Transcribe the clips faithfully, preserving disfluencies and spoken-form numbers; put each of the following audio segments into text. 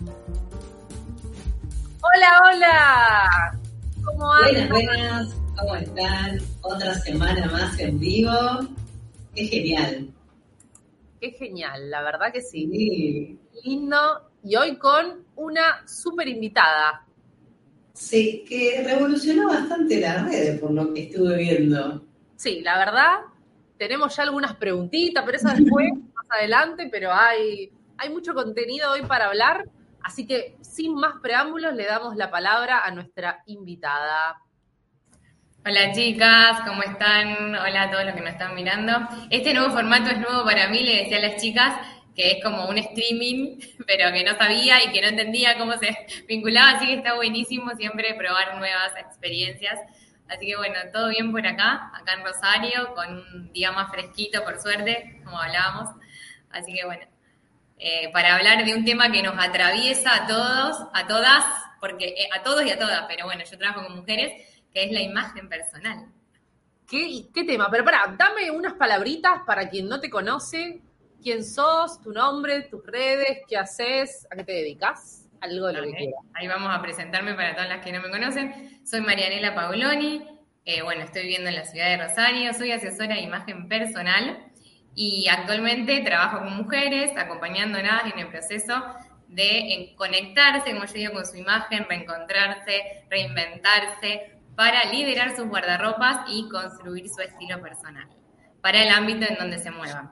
Hola, hola. ¿Cómo andan? Buenas, buenas. ¿Cómo están? Otra semana más en vivo. Qué genial. Qué genial, la verdad que sí. Sí. Lindo. Y hoy con una súper invitada. Sí, que revolucionó bastante las redes por lo que estuve viendo. Sí, la verdad, tenemos ya algunas preguntitas, pero eso después, más adelante, pero hay, hay mucho contenido hoy para hablar, así que sin más preámbulos le damos la palabra a nuestra invitada. Hola chicas, ¿cómo están? Hola a todos los que nos están mirando. Este nuevo formato es nuevo para mí, le decía a las chicas que es como un streaming, pero que no sabía y que no entendía cómo se vinculaba, así que está buenísimo siempre probar nuevas experiencias. Así que bueno, todo bien por acá, acá en Rosario, con un día más fresquito por suerte, como hablábamos. Así que bueno, eh, para hablar de un tema que nos atraviesa a todos, a todas, porque eh, a todos y a todas, pero bueno, yo trabajo con mujeres, que es la imagen personal. ¿Qué, qué tema? Pero pará, dame unas palabritas para quien no te conoce. ¿Quién sos? ¿Tu nombre? ¿Tus redes? ¿Qué haces? ¿A qué te dedicas? Algo de lo Okay. que quieras. Ahí vamos a presentarme para todas las que no me conocen. Soy Marianela Paoloni. Eh, bueno, estoy viviendo en la ciudad de Rosario. Soy asesora de imagen personal y actualmente trabajo con mujeres, acompañándolas en el proceso de conectarse, como yo digo, con su imagen, reencontrarse, reinventarse, para liderar sus guardarropas y construir su estilo personal, para el ámbito en donde se muevan,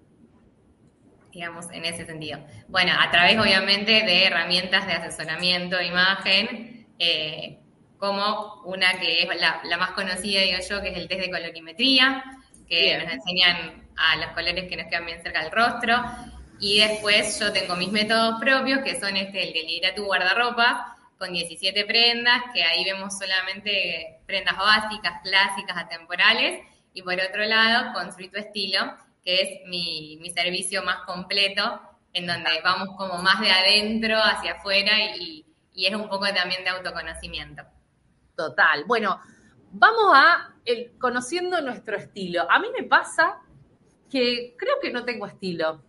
digamos, en ese sentido. Bueno, a través, obviamente, de herramientas de asesoramiento de imagen, eh, como una que es la, la más conocida, digo yo, que es el test de colorimetría, que bien. Nos enseñan a los colores que nos quedan bien cerca del rostro, y después yo tengo mis métodos propios, que son este, el de lidera tu guardarropa, con diecisiete prendas, que ahí vemos solamente prendas básicas, clásicas, atemporales, y por otro lado, Construir tu estilo, que es mi, mi servicio más completo, en donde vamos como más de adentro hacia afuera y, y es un poco también de autoconocimiento. Total. Bueno, vamos a el, conociendo nuestro estilo. A mí me pasa que creo que no tengo estilo,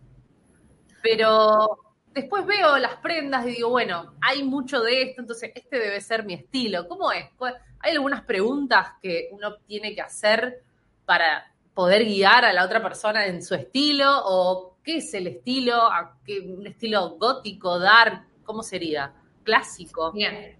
pero después veo las prendas y digo, bueno, hay mucho de esto, entonces este debe ser mi estilo. ¿Cómo es? Hay algunas preguntas que uno tiene que hacer para poder guiar a la otra persona en su estilo, o qué es el estilo, ¿a qué, un estilo gótico, dark, ¿cómo sería? Clásico. Bien.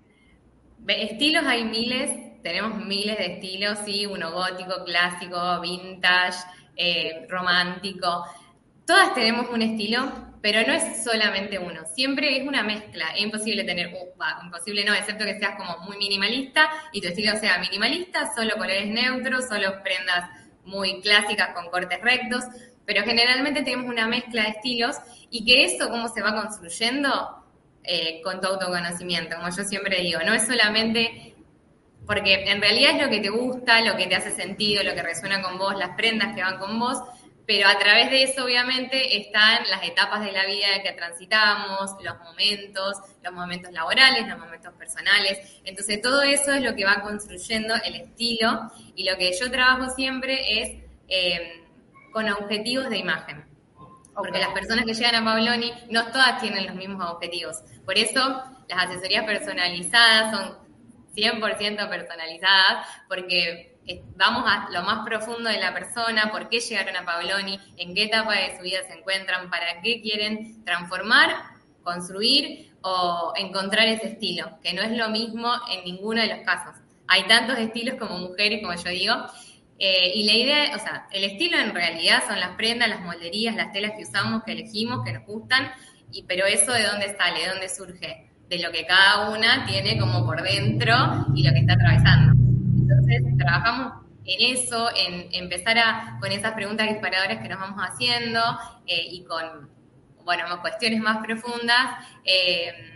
Estilos hay miles, tenemos miles de estilos, sí, uno gótico, clásico, vintage, eh, romántico. Todas tenemos un estilo, pero no es solamente uno, siempre es una mezcla. Es imposible tener, uh, imposible no, excepto que seas como muy minimalista y tu estilo sea minimalista, solo colores neutros, solo prendas muy clásicas con cortes rectos, pero generalmente tenemos una mezcla de estilos y que eso, cómo se va construyendo eh, con tu autoconocimiento, como yo siempre digo, no es solamente porque en realidad es lo que te gusta, lo que te hace sentido, lo que resuena con vos, las prendas que van con vos, pero a través de eso obviamente están las etapas de la vida que transitamos, los momentos, los momentos laborales, los momentos personales, entonces todo eso es lo que va construyendo el estilo y lo que yo trabajo siempre es eh, con objetivos de imagen. Porque okay. Las personas que llegan a Paoloni no todas tienen los mismos objetivos. Por eso las asesorías personalizadas son cien por ciento personalizadas, porque vamos a lo más profundo de la persona, por qué llegaron a Paoloni, en qué etapa de su vida se encuentran, para qué quieren transformar, construir o encontrar ese estilo, que no es lo mismo en ninguno de los casos. Hay tantos estilos como mujeres, como yo digo, Eh, y la idea, o sea, el estilo en realidad son las prendas, las molderías, las telas que usamos, que elegimos, que nos gustan, y, pero eso ¿de dónde sale? ¿De dónde surge? De lo que cada una tiene como por dentro y lo que está atravesando. Entonces, trabajamos en eso, en empezar a, con esas preguntas disparadoras que nos vamos haciendo eh, y con, bueno, cuestiones más profundas, eh,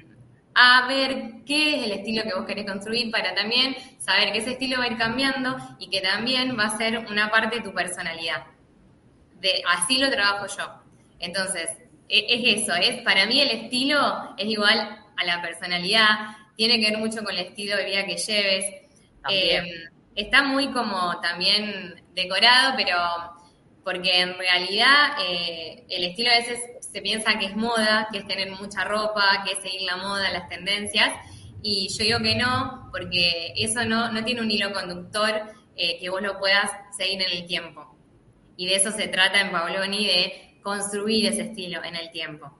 a ver qué es el estilo que vos querés construir para también saber que ese estilo va a ir cambiando y que también va a ser una parte de tu personalidad. De, así lo trabajo yo. Entonces, es eso, es para mí el estilo es igual a la personalidad, tiene que ver mucho con el estilo de vida que lleves. Eh, está muy como también decorado, pero porque en realidad eh, el estilo a veces se piensa que es moda, que es tener mucha ropa, que es seguir la moda, las tendencias, y yo digo que no, porque eso no, no tiene un hilo conductor eh, que vos lo puedas seguir en el tiempo. Y de eso se trata en Paoloni, de construir ese estilo en el tiempo.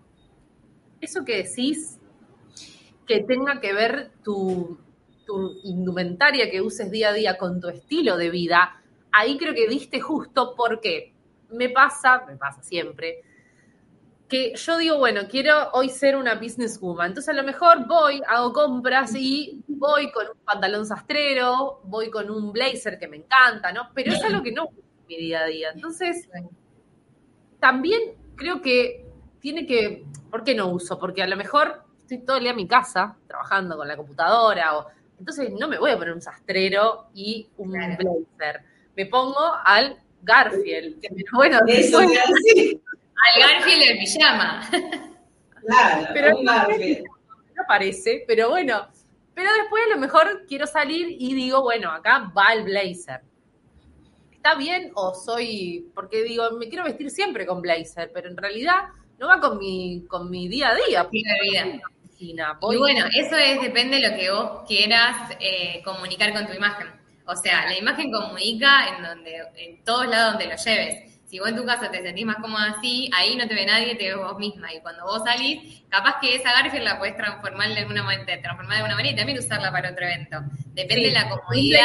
Eso que decís, que tenga que ver tu, tu indumentaria que uses día a día con tu estilo de vida, ahí creo que diste justo porque me pasa, me pasa siempre, que yo digo, bueno, quiero hoy ser una businesswoman, entonces a lo mejor voy, hago compras y voy con un pantalón sastrero, voy con un blazer que me encanta, ¿no? Pero es algo que no uso en mi día a día. Entonces, también creo que tiene que, ¿por qué no uso? Porque a lo mejor estoy todo el día en mi casa, trabajando con la computadora, o entonces no me voy a poner un sastrero y un claro. blazer. Me pongo al Garfield. Bueno, eso después, así. Al Garfield el pijama. Claro, pero un Garfield. No parece, pero bueno. Pero después a lo mejor quiero salir y digo, bueno, acá va el blazer. ¿Está bien o soy...? Porque digo, me quiero vestir siempre con blazer, pero en realidad no va con mi, con mi día a día. Sí, la vida. Voy... Y bueno, eso es, depende de lo que vos quieras eh, comunicar con tu imagen. O sea, la imagen comunica en donde, en todos lados donde lo lleves. Si vos en tu casa te sentís más cómoda así, ahí no te ve nadie, te ves vos misma. Y cuando vos salís, capaz que esa Garfield la podés transformar de alguna manera, transformar de alguna manera y también usarla para otro evento. Depende sí, de la comodidad.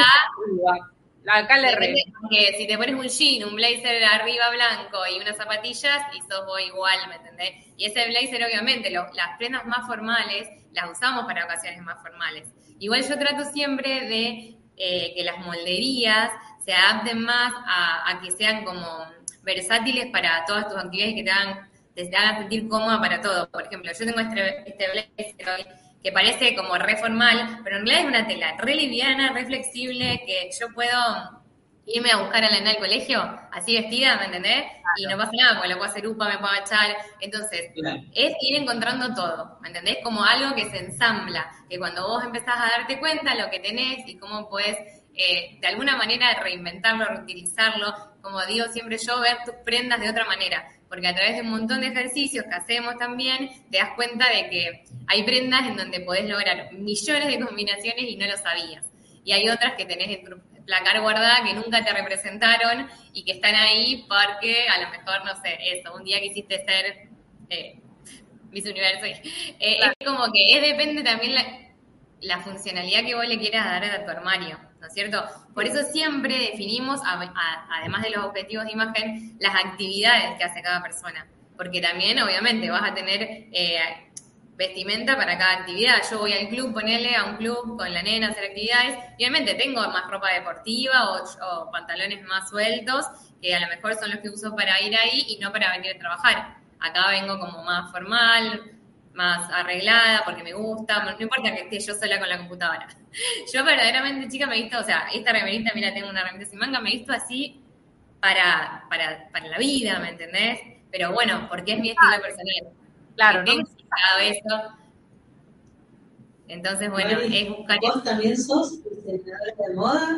La acá le re. Porque si te pones un jean, un blazer arriba blanco y unas zapatillas, y sos vos igual, ¿me entendés? Y ese blazer, obviamente, lo, las prendas más formales las usamos para ocasiones más formales. Igual yo trato siempre de eh, que las molderías se adapten más a, a que sean como versátiles para todas tus actividades y que te hagan, te hagan sentir cómoda para todo. Por ejemplo, yo tengo este, este blazer hoy que parece como re formal, pero en realidad es una tela re liviana, re flexible, que yo puedo irme a buscar a la nena del colegio así vestida, ¿me entendés? Claro. Y no pasa nada, porque lo puedo hacer upa, me puedo echar. Entonces, claro. Es ir encontrando todo, ¿me entendés? Como algo que se ensambla, que cuando vos empezás a darte cuenta lo que tenés y cómo podés Eh, de alguna manera reinventarlo, reutilizarlo, como digo siempre yo, ver tus prendas de otra manera, porque a través de un montón de ejercicios que hacemos también, te das cuenta de que hay prendas en donde podés lograr millones de combinaciones y no lo sabías, y hay otras que tenés en tu placar guardada que nunca te representaron y que están ahí porque a lo mejor, no sé, eso, un día quisiste ser eh, Miss Universo, eh, claro. Es como que es, depende también la, la funcionalidad que vos le quieras dar a tu armario, ¿no es cierto? Por eso siempre definimos, a, a, además de los objetivos de imagen, las actividades que hace cada persona. Porque también, obviamente, vas a tener eh, vestimenta para cada actividad. Yo voy al club, ponele a un club con la nena a hacer actividades. Y obviamente tengo más ropa deportiva o, o pantalones más sueltos, que a lo mejor son los que uso para ir ahí y no para venir a trabajar. Acá vengo como más formal, más arreglada, porque me gusta, no importa que esté yo sola con la computadora. Yo verdaderamente, chica, me he visto, o sea, esta remerita, mira, tengo una remerita sin manga, me he visto así para, para, para la vida, ¿me entendés? Pero bueno, porque es mi estilo personal. Claro, no me he eso. Entonces, bueno, Mari, es buscar... ¿Vos también sos diseñadora de moda?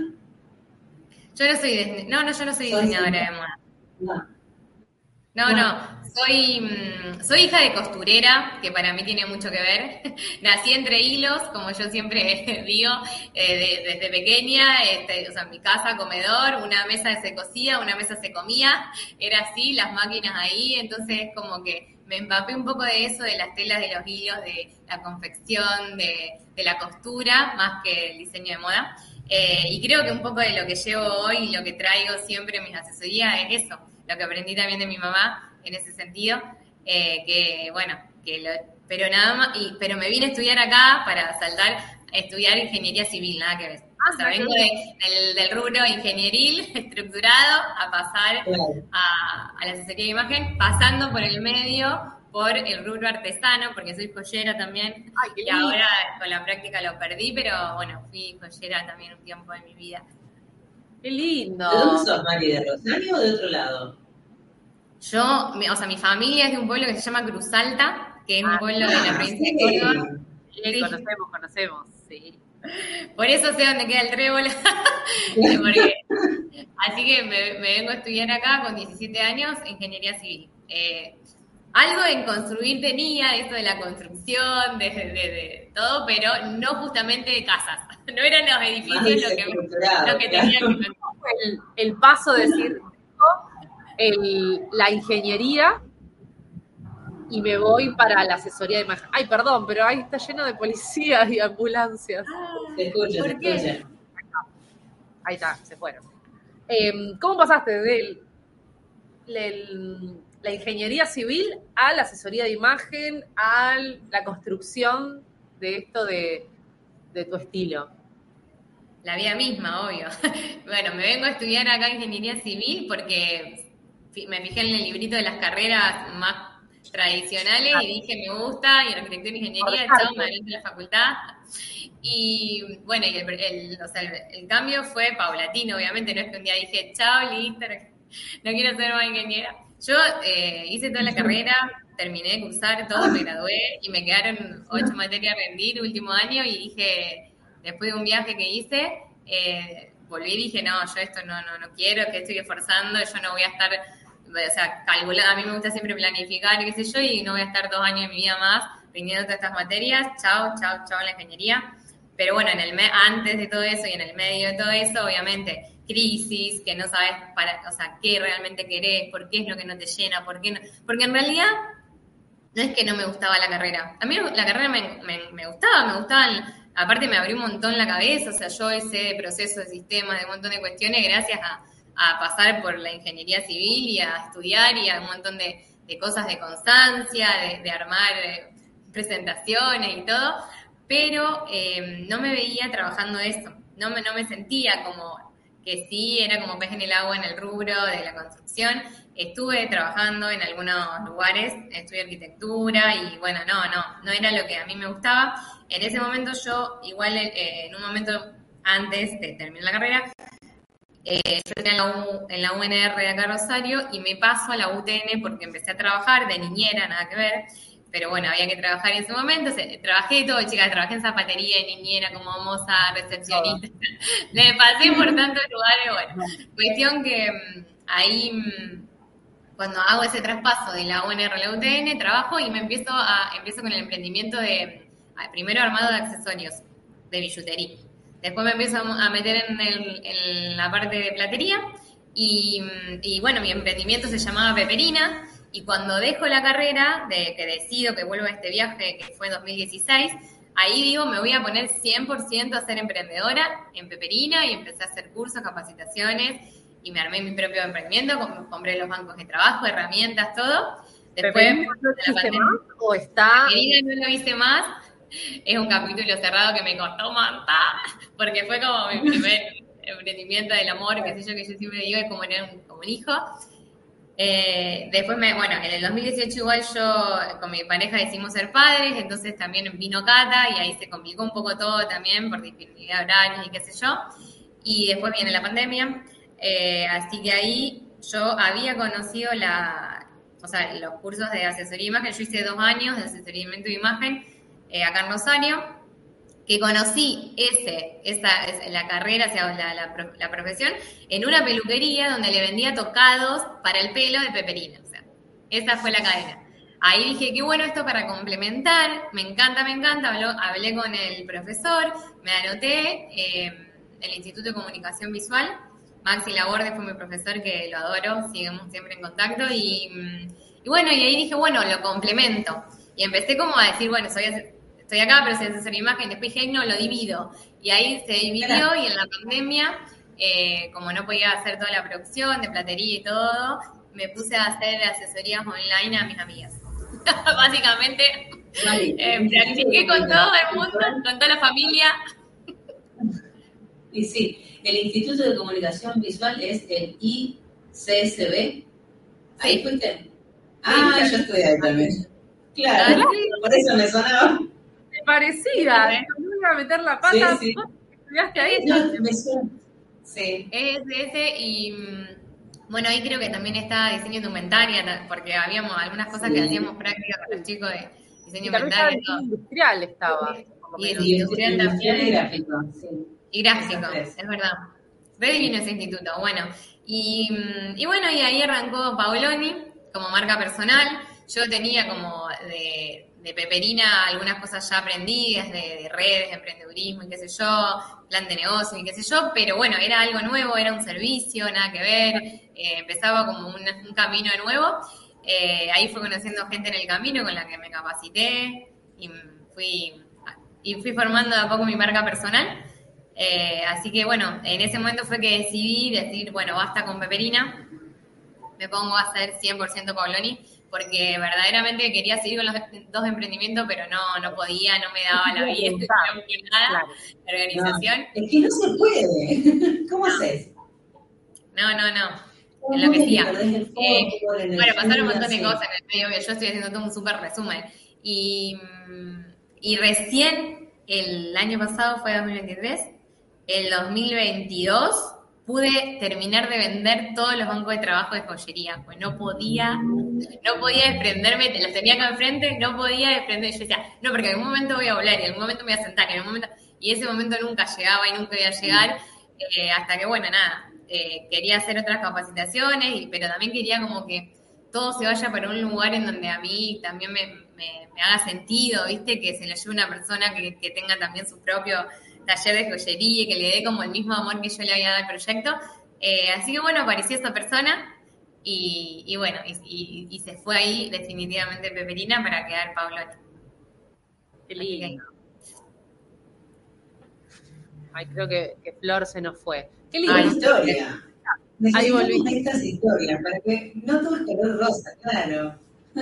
Yo no soy, de... no, no, yo no soy diseñadora de moda. No. No, no, soy, soy hija de costurera, que para mí tiene mucho que ver. Nací entre hilos, como yo siempre digo, eh, de, desde pequeña, este, o sea, mi casa, comedor, una mesa se cocía, una mesa se comía, era así, las máquinas ahí, entonces como que me empapé un poco de eso, de las telas, de los hilos, de la confección, de, de la costura, más que el diseño de moda. Eh, y creo que un poco de lo que llevo hoy y lo que traigo siempre en mis asesorías es eso. Lo que aprendí también de mi mamá en ese sentido, eh, que bueno, que lo, pero nada más, y, pero me vine a estudiar acá para saltar a estudiar ingeniería civil, nada que ver. Ah, o sea, vengo de, del, del rubro ingenieril estructurado a pasar claro. a, a la asesoría de imagen, pasando por el medio, por el rubro artesano, porque soy joyera también. Ay, y lindo. Ahora con la práctica lo perdí, pero bueno, fui joyera también un tiempo de mi vida. ¡Qué lindo! ¿De dónde sos, Mari? ¿De Rosario o de otro lado? Yo, o sea, mi familia es de un pueblo que se llama Cruz Alta, que es ah, un pueblo de la provincia sí. de Córdoba. Sí, conocemos, conocemos, sí. Por eso sé dónde queda el trébol. Porque, así que me, me vengo a estudiar acá con diecisiete años, ingeniería civil. Eh, algo en construir tenía, esto de la construcción, de, de, de todo, pero no justamente de casas. No eran los edificios lo que, lo que tenían que pensar. El, el paso de decir el, la ingeniería y me voy para la asesoría de imagen. Ay, perdón, pero ahí está lleno de policías y ambulancias. Se escucha, se escucha. Ahí está, se fueron. Eh, ¿Cómo pasaste de la ingeniería civil a la asesoría de imagen, a la construcción de esto de, de tu estilo? La vida misma, obvio. Bueno, me vengo a estudiar acá ingeniería civil porque me fijé en el librito de las carreras más tradicionales y dije, me gusta, y en arquitectura y ingeniería, chao, me anoté en la facultad. Y bueno, y el, el, o sea, el, el cambio fue paulatino, obviamente, no es que un día dije, chao, listo, no, no quiero ser más ingeniera. Yo eh, hice toda la carrera, terminé de cursar todo, me gradué y me quedaron ocho materias a rendir último año y dije, después de un viaje que hice, eh, volví y dije, no, yo esto no, no, no quiero, que estoy esforzando, yo no voy a estar, o sea, calculando, a mí me gusta siempre planificar, qué sé yo, y no voy a estar dos años de mi vida más rindiendo todas estas materias, chao, chao, chao la ingeniería. Pero bueno, en el me- antes de todo eso y en el medio de todo eso, obviamente, crisis, que no sabes para, o sea, qué realmente querés, por qué es lo que no te llena, por qué no, porque en realidad no es que no me gustaba la carrera. A mí la carrera me, me, me gustaba, me gustaban, aparte me abrió un montón la cabeza, o sea, yo ese proceso de sistemas, de un montón de cuestiones, gracias a, a pasar por la ingeniería civil y a estudiar y a un montón de, de cosas de constancia, de, de armar eh, presentaciones y todo, pero eh, no me veía trabajando eso, no me, no me sentía como que sí, era como pez en el agua en el rubro de la construcción. Estuve trabajando en algunos lugares, estudié arquitectura y bueno, no, no, no era lo que a mí me gustaba. En ese momento yo, igual eh, en un momento antes de terminar la carrera, eh, yo entré en la, U, en la U N R de acá Rosario y me paso a la U T N porque empecé a trabajar de niñera, nada que ver. Pero bueno, había que trabajar en ese momento. O sea, trabajé todo, chicas, trabajé en zapatería, en niñera, como moza, recepcionista. Le pasé por tantos lugares, bueno. Cuestión que ahí, cuando hago ese traspaso de la U N R a la U T N, trabajo y me empiezo a empiezo con el emprendimiento de, primero armado de accesorios, de billutería. Después me empiezo a meter en, el, en la parte de platería y, y bueno, mi emprendimiento se llamaba Peperina. Y cuando dejo la carrera, de que decido que vuelvo a este viaje, que fue en dos mil dieciséis, ahí digo, me voy a poner cien por ciento a ser emprendedora en Peperina y empecé a hacer cursos, capacitaciones y me armé mi propio emprendimiento, compré los bancos de trabajo, herramientas, todo. Después, ¿Peperina no lo hiciste más o está...? Peperina no lo hice más. Es un capítulo cerrado que me costó matar, porque fue como mi primer emprendimiento del amor, que sé yo, que yo siempre digo, es como era un, como un hijo. Eh, después, me, bueno, en el dos mil dieciocho igual yo con mi pareja decidimos ser padres, entonces también vino Cata y ahí se complicó un poco todo también por disponibilidad de horarios y qué sé yo. Y después viene la pandemia, eh, así que ahí yo había conocido la, o sea, los cursos de asesoría de imagen. Yo hice dos años de asesoramiento de imagen eh, acá en Rosario, que conocí ese, esa, esa, la carrera, o sea, la, la, la profesión, en una peluquería donde le vendía tocados para el pelo de Peperina. O sea, esa fue la cadena. Ahí dije, qué bueno esto para complementar, me encanta, me encanta. Habló, hablé con el profesor, me anoté eh, en el Instituto de Comunicación Visual. Maxi Laborde fue mi profesor, que lo adoro, seguimos siempre en contacto. Y, y bueno, y ahí dije, bueno, lo complemento. Y empecé como a decir, bueno, soy estoy acá, pero soy asesor de imagen, después dije, no, lo divido. Y ahí se dividió y en la pandemia, eh, como no podía hacer toda la producción de platería y todo, me puse a hacer asesorías online a mis amigas. Básicamente, vale. eh, practiqué con todo el mundo, con toda la familia. Y sí, el Instituto de Comunicación Visual es el I C S B. ¿Ahí fuiste? Ah, yo estudié ahí también. Claro, por eso me sonaba. Parecida, ¿eh? No me iba a meter la pata. Sí, sí. ¿Estudiaste ahí? No, me suena. Sí. Es ese y bueno, ahí creo que también está diseño de indumentaria, porque habíamos algunas cosas sí. que hacíamos prácticas con los chicos de diseño de indumentaria. Y industrial estaba. Y, y industrial y también. Y gráfico, sí. Y gráfico, es verdad. Re divino ese instituto, bueno. Y, y bueno, y ahí arrancó Paoloni como marca personal. yo tenía como de, de Peperina algunas cosas ya aprendidas, de, de redes, de emprendedurismo y qué sé yo, plan de negocio y qué sé yo, pero bueno, era algo nuevo, era un servicio, nada que ver, eh, empezaba como un, un camino nuevo. Eh, ahí fui conociendo gente en el camino con la que me capacité y fui, y fui formando de a poco mi marca personal. Eh, así que bueno, en ese momento fue que decidí decir, bueno, basta con Peperina, me pongo a hacer cien por ciento Pabloni, porque verdaderamente quería seguir con los dos emprendimientos, pero no, no podía, no me daba la vida, no me nada, claro. La organización. No, es que no se puede. ¿Cómo no. haces? No, no, no. En lo que hacía. Eh, bueno, pasaron un montón de cosas en el medio, que yo estoy haciendo todo un súper resumen. Y, y recién, el año pasado fue dos mil veintitrés, el dos mil veintidós pude terminar de vender todos los bancos de trabajo de joyería, pues no podía, no podía desprenderme, los tenía acá enfrente, no podía desprenderme. Yo decía, no, porque en algún momento voy a volar, y en algún momento me voy a sentar, en algún momento, y ese momento nunca llegaba y nunca iba a llegar, eh, hasta que, bueno, nada, eh, quería hacer otras capacitaciones, y, pero también quería como que todo se vaya para un lugar en donde a mí también me, me, me haga sentido, ¿viste? Que se lo lleve una persona que, que tenga también su propio taller de joyería y que le dé como el mismo amor que yo le había dado al proyecto. Eh, así que bueno, apareció esa persona y, y bueno, y, y, y se fue ahí definitivamente Peperina para quedar Pabloni. Qué lindo. Ay, creo que, que Flor se nos fue. Qué linda Ay, historia. Ahí volví. Estas historias, para que no todo es color rosa, claro.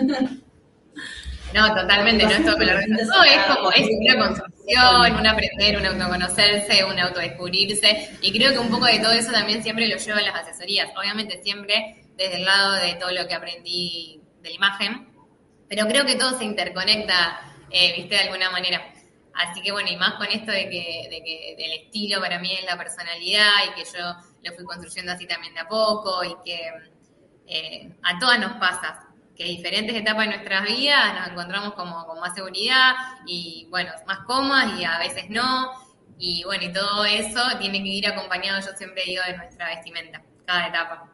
No, totalmente, no es todo color rosa. Todo es como, es una construcción, un aprender, un autoconocerse, un autodescubrirse. Y creo que un poco de todo eso también siempre lo llevo a las asesorías. Obviamente siempre desde el lado de todo lo que aprendí de la imagen. Pero creo que todo se interconecta, eh, viste, de alguna manera. Así que bueno, y más con esto de que, de que del estilo para mí es la personalidad y que yo lo fui construyendo así también de a poco y que eh, a todas nos pasa, que en diferentes etapas de nuestras vidas nos encontramos como con más seguridad y bueno, más cómodas y a veces no. Y bueno, y todo eso tiene que ir acompañado, yo siempre digo, de nuestra vestimenta, cada etapa.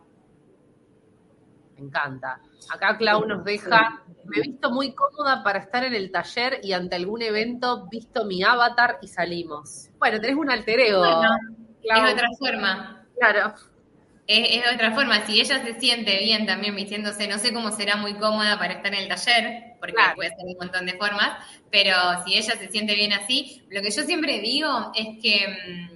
Me encanta. Acá Clau nos deja, me he visto muy cómoda para estar en el taller y ante algún evento visto mi avatar y salimos. Bueno, tenés un alter ego. Bueno, Clau. Es otra forma. Claro. Es, es otra forma. Si ella se siente bien también vistiéndose, no sé cómo será muy cómoda para estar en el taller, porque claro, puede ser un montón de formas, pero si ella se siente bien así, lo que yo siempre digo es que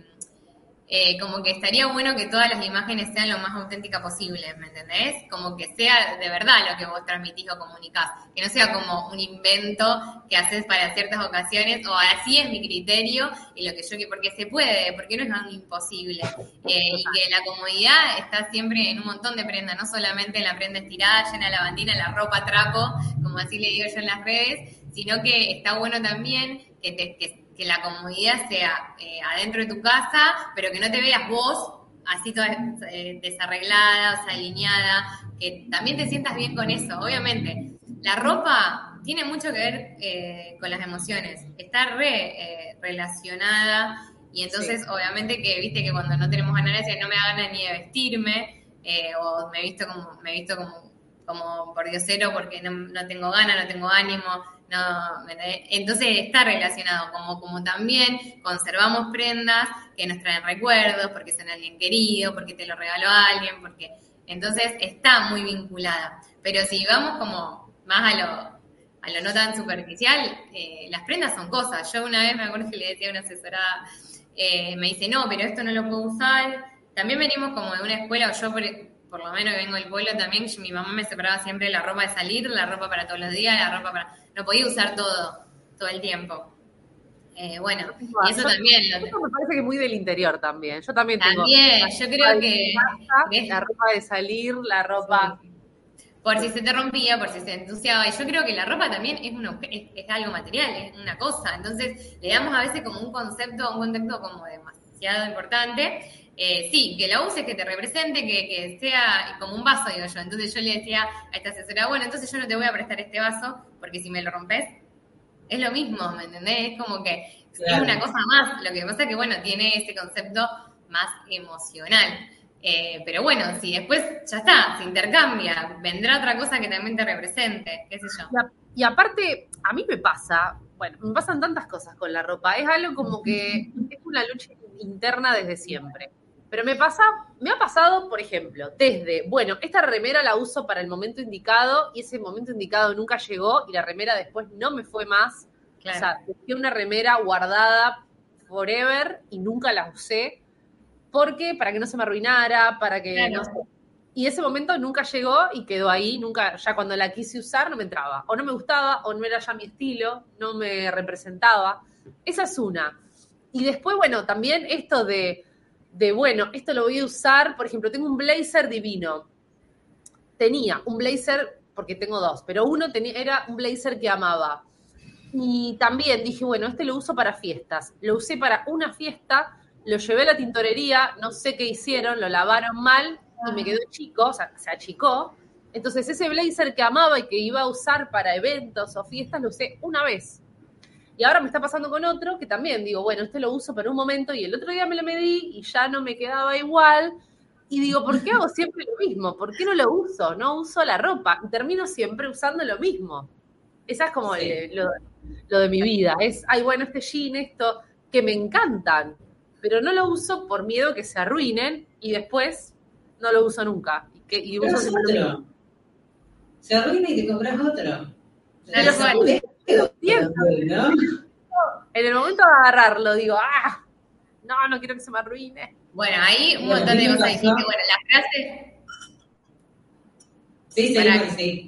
Eh, como que estaría bueno que todas las imágenes sean lo más auténticas posible, ¿me entendés? Como que sea de verdad lo que vos transmitís o comunicás, que no sea como un invento que haces para ciertas ocasiones, o así es mi criterio, y lo que yo, porque se puede, porque no es algo imposible, eh, y que la comodidad está siempre en un montón de prendas, no solamente en la prenda estirada, llena de lavandina, la ropa trapo, como así le digo yo en las redes, sino que está bueno también que te... Que que la comodidad sea eh, adentro de tu casa, pero que no te veas vos así toda eh, desarreglada, o sea, alineada, que también te sientas bien con eso. Obviamente, la ropa tiene mucho que ver eh, con las emociones, está re eh, relacionada, y entonces sí, obviamente que, viste, que cuando no tenemos ganas de decir, no me da ganas ni de vestirme, eh, o me visto como, me visto como, como por diosero porque no, no tengo ganas, no tengo ánimo. No, entonces está relacionado, como, como también conservamos prendas que nos traen recuerdos, porque son alguien querido, porque te lo regaló alguien, porque entonces está muy vinculada. Pero si vamos como más a lo, a lo no tan superficial, eh, las prendas son cosas. Yo una vez me acuerdo que le decía a una asesorada, eh, me dice, no, pero esto no lo puedo usar. También venimos como de una escuela, o yo por, por lo menos que vengo del pueblo también, mi mamá me separaba siempre la ropa de salir, la ropa para todos los días, la ropa para... No podía usar todo, todo el tiempo. Eh, bueno, y eso yo, también... Lo... Eso me parece que es muy del interior también. Yo también tengo... También, yo creo que... Casa, la ropa de salir, la ropa... Sí. Por si se te rompía, por si se ensuciaba. Y yo creo que la ropa también es, un, es, es algo material, es una cosa. Entonces, le damos a veces como un concepto, un contexto como demasiado importante. Eh, sí, que la uses, que te represente, que, que sea como un vaso, digo yo. Entonces yo le decía a esta asesora, bueno, entonces yo no te voy a prestar este vaso, porque si me lo rompes, es lo mismo, ¿me entendés? Es como que claro, es una cosa más. Lo que pasa es que, bueno, tiene ese concepto más emocional. Eh, pero bueno, si después ya está, se intercambia, vendrá otra cosa que también te represente, qué sé yo. Y, a, y aparte, a mí me pasa, bueno, me pasan tantas cosas con la ropa, es algo como que es una lucha interna desde siempre. Pero me pasa, me ha pasado, por ejemplo, desde, bueno, esta remera la uso para el momento indicado y ese momento indicado nunca llegó y la remera después no me fue más. Claro. O sea, dejé una remera guardada forever y nunca la usé. Porque para que no se me arruinara, para que claro. no sé. Y ese momento nunca llegó y quedó ahí, nunca, ya cuando la quise usar no me entraba, o no me gustaba, o no era ya mi estilo, no me representaba. Esa es una. Y después, bueno, también esto de, de, bueno, esto lo voy a usar, por ejemplo, tengo un blazer divino. Tenía un blazer, porque tengo dos, pero uno tenía, era un blazer que amaba. Y también dije, bueno, este lo uso para fiestas. Lo usé para una fiesta. Lo llevé a la tintorería, no sé qué hicieron, lo lavaron mal y me quedó chico, o sea, se achicó. Entonces ese blazer que amaba y que iba a usar para eventos o fiestas lo usé una vez. Y ahora me está pasando con otro que también digo, bueno, este lo uso para un momento y el otro día me lo medí y ya no me quedaba igual. Y digo, ¿por qué hago siempre lo mismo? ¿Por qué no lo uso? No uso la ropa y termino siempre usando lo mismo. Esa es como sí. el, lo, lo de mi vida. Es, ay, bueno, este jean, esto, que me encantan. Pero no lo uso por miedo que se arruinen y después no lo uso nunca. Y, que, y uso otro. Se arruina y te compras otro. No lo cual. ¿No? En el momento de agarrarlo digo, ah, no, no quiero que se me arruine. Bueno, ahí un montón de cosas dijiste. Bueno, la frase... Sí, sí, Para... sí.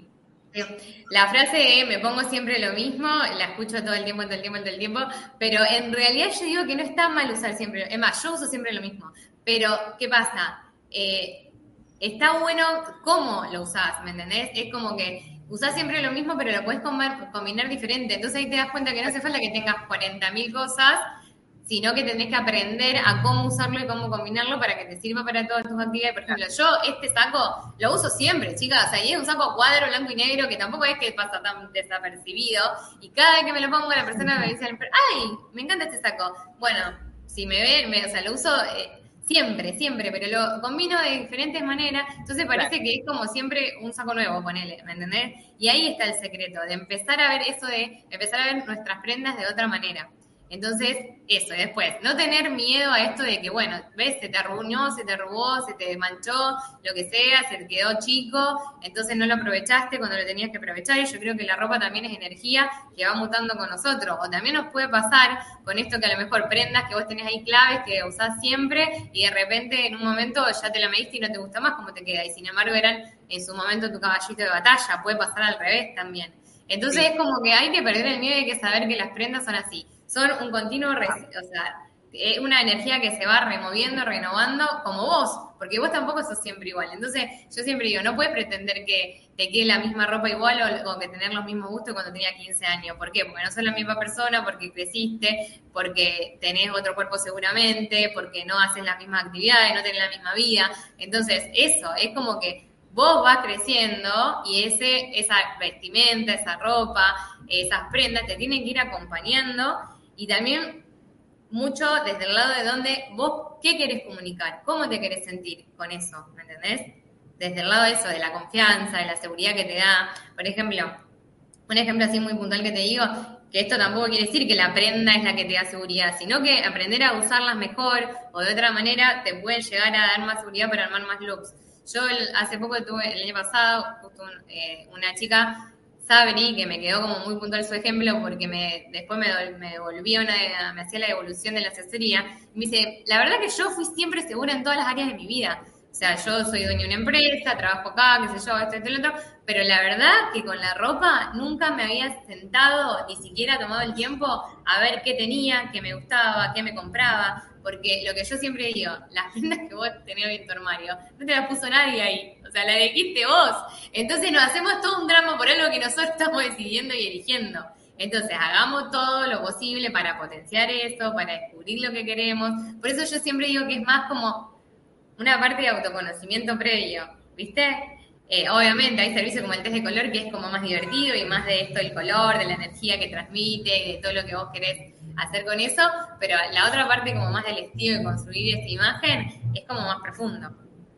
La frase de me pongo siempre lo mismo, la escucho todo el tiempo, todo el tiempo, todo el tiempo, pero en realidad yo digo que no está mal usar siempre, es más, yo uso siempre lo mismo, pero ¿qué pasa? Eh, está bueno cómo lo usás, ¿me entendés? Es como que usás siempre lo mismo, pero lo podés combinar diferente, entonces ahí te das cuenta que no hace falta que tengas cuarenta mil cosas, sino que tenés que aprender a cómo usarlo y cómo combinarlo para que te sirva para todas tus actividades. Por ejemplo, yo este saco lo uso siempre, chicas, o sea, y es un saco cuadro, blanco y negro, que tampoco es que pasa tan desapercibido, y cada vez que me lo pongo la persona me dice, ¡ay, me encanta este saco! Bueno, si me ven, me, o sea, lo uso eh, siempre, siempre, pero lo combino de diferentes maneras, entonces parece claro. que es como siempre un saco nuevo, ponele, ¿me entendés? Y ahí está el secreto, de empezar a ver eso de, empezar a ver nuestras prendas de otra manera. Entonces, eso, y después, no tener miedo a esto de que, bueno, ves, se te arruinó, se te arrugó, se te manchó, lo que sea, se te quedó chico, entonces no lo aprovechaste cuando lo tenías que aprovechar, y yo creo que la ropa también es energía que va mutando con nosotros, o también nos puede pasar con esto que a lo mejor prendas que vos tenés ahí claves, que usás siempre, y de repente en un momento ya te la mediste y no te gusta más cómo te queda, y sin embargo eran en su momento tu caballito de batalla, puede pasar al revés también. Entonces sí. es como que hay que perder el miedo y hay que saber que las prendas son así. Son un continuo, o sea, una energía que se va removiendo, renovando, como vos, porque vos tampoco sos siempre igual. Entonces, yo siempre digo, no puedes pretender que te quede la misma ropa igual o, o que tener los mismos gustos cuando tenía quince años. ¿Por qué? Porque no sos la misma persona, porque creciste, porque tenés otro cuerpo seguramente, porque no haces las mismas actividades, no tenés la misma vida. Entonces, eso, es como que vos vas creciendo y ese, esa vestimenta, esa ropa, esas prendas te tienen que ir acompañando. Y también mucho desde el lado de donde vos, ¿qué querés comunicar? ¿Cómo te querés sentir con eso? ¿Me entendés? Desde el lado de eso, de la confianza, de la seguridad que te da. Por ejemplo, un ejemplo así muy puntual que te digo, que esto tampoco quiere decir que la prenda es la que te da seguridad, sino que aprender a usarlas mejor o de otra manera te pueden llegar a dar más seguridad para armar más looks. Yo el, hace poco tuve, el año pasado, justo un, eh, una chica... Sabri, que me quedó como muy puntual su ejemplo porque me después me, me devolvió una, me hacía la devolución de la asesoría y me dice, la verdad que yo fui siempre segura en todas las áreas de mi vida, o sea, yo soy dueña de una empresa, trabajo acá, qué sé yo, esto, esto, lo otro, pero la verdad que con la ropa nunca me había sentado, ni siquiera tomado el tiempo a ver qué tenía, qué me gustaba, qué me compraba, porque lo que yo siempre digo, las prendas que vos tenés hoy en tu armario, no te las puso nadie ahí, o sea, la elegiste vos. Entonces nos hacemos todo un drama por algo que nosotros estamos decidiendo y eligiendo. Entonces hagamos todo lo posible para potenciar eso, para descubrir lo que queremos. Por eso yo siempre digo que es más como una parte de autoconocimiento previo, ¿viste? Eh, obviamente hay servicios como el test de color que es como más divertido y más de esto del color, de la energía que transmite, de todo lo que vos querés hacer con eso, pero la otra parte como más del estilo de construir esta imagen es como más profundo.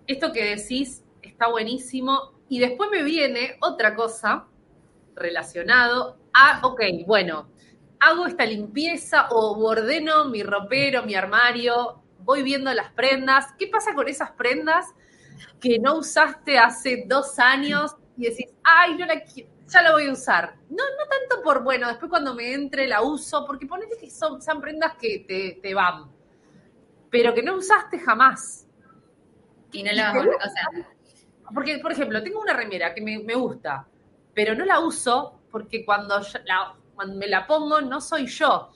esto que decís está buenísimo. Y después me viene otra cosa relacionado a, ok, bueno, hago esta limpieza o ordeno mi ropero, mi armario, voy viendo las prendas. ¿Qué pasa con esas prendas que no usaste hace dos años y decís, ay, no la quiero, ya la voy a usar? No, no tanto por, bueno, después cuando me entre la uso, porque ponete que son, son prendas que te, te van, pero que no usaste jamás. Y no la vas a, o sea... Porque, por ejemplo, tengo una remera que me, me gusta, pero no la uso porque cuando, la, cuando me la pongo no soy yo.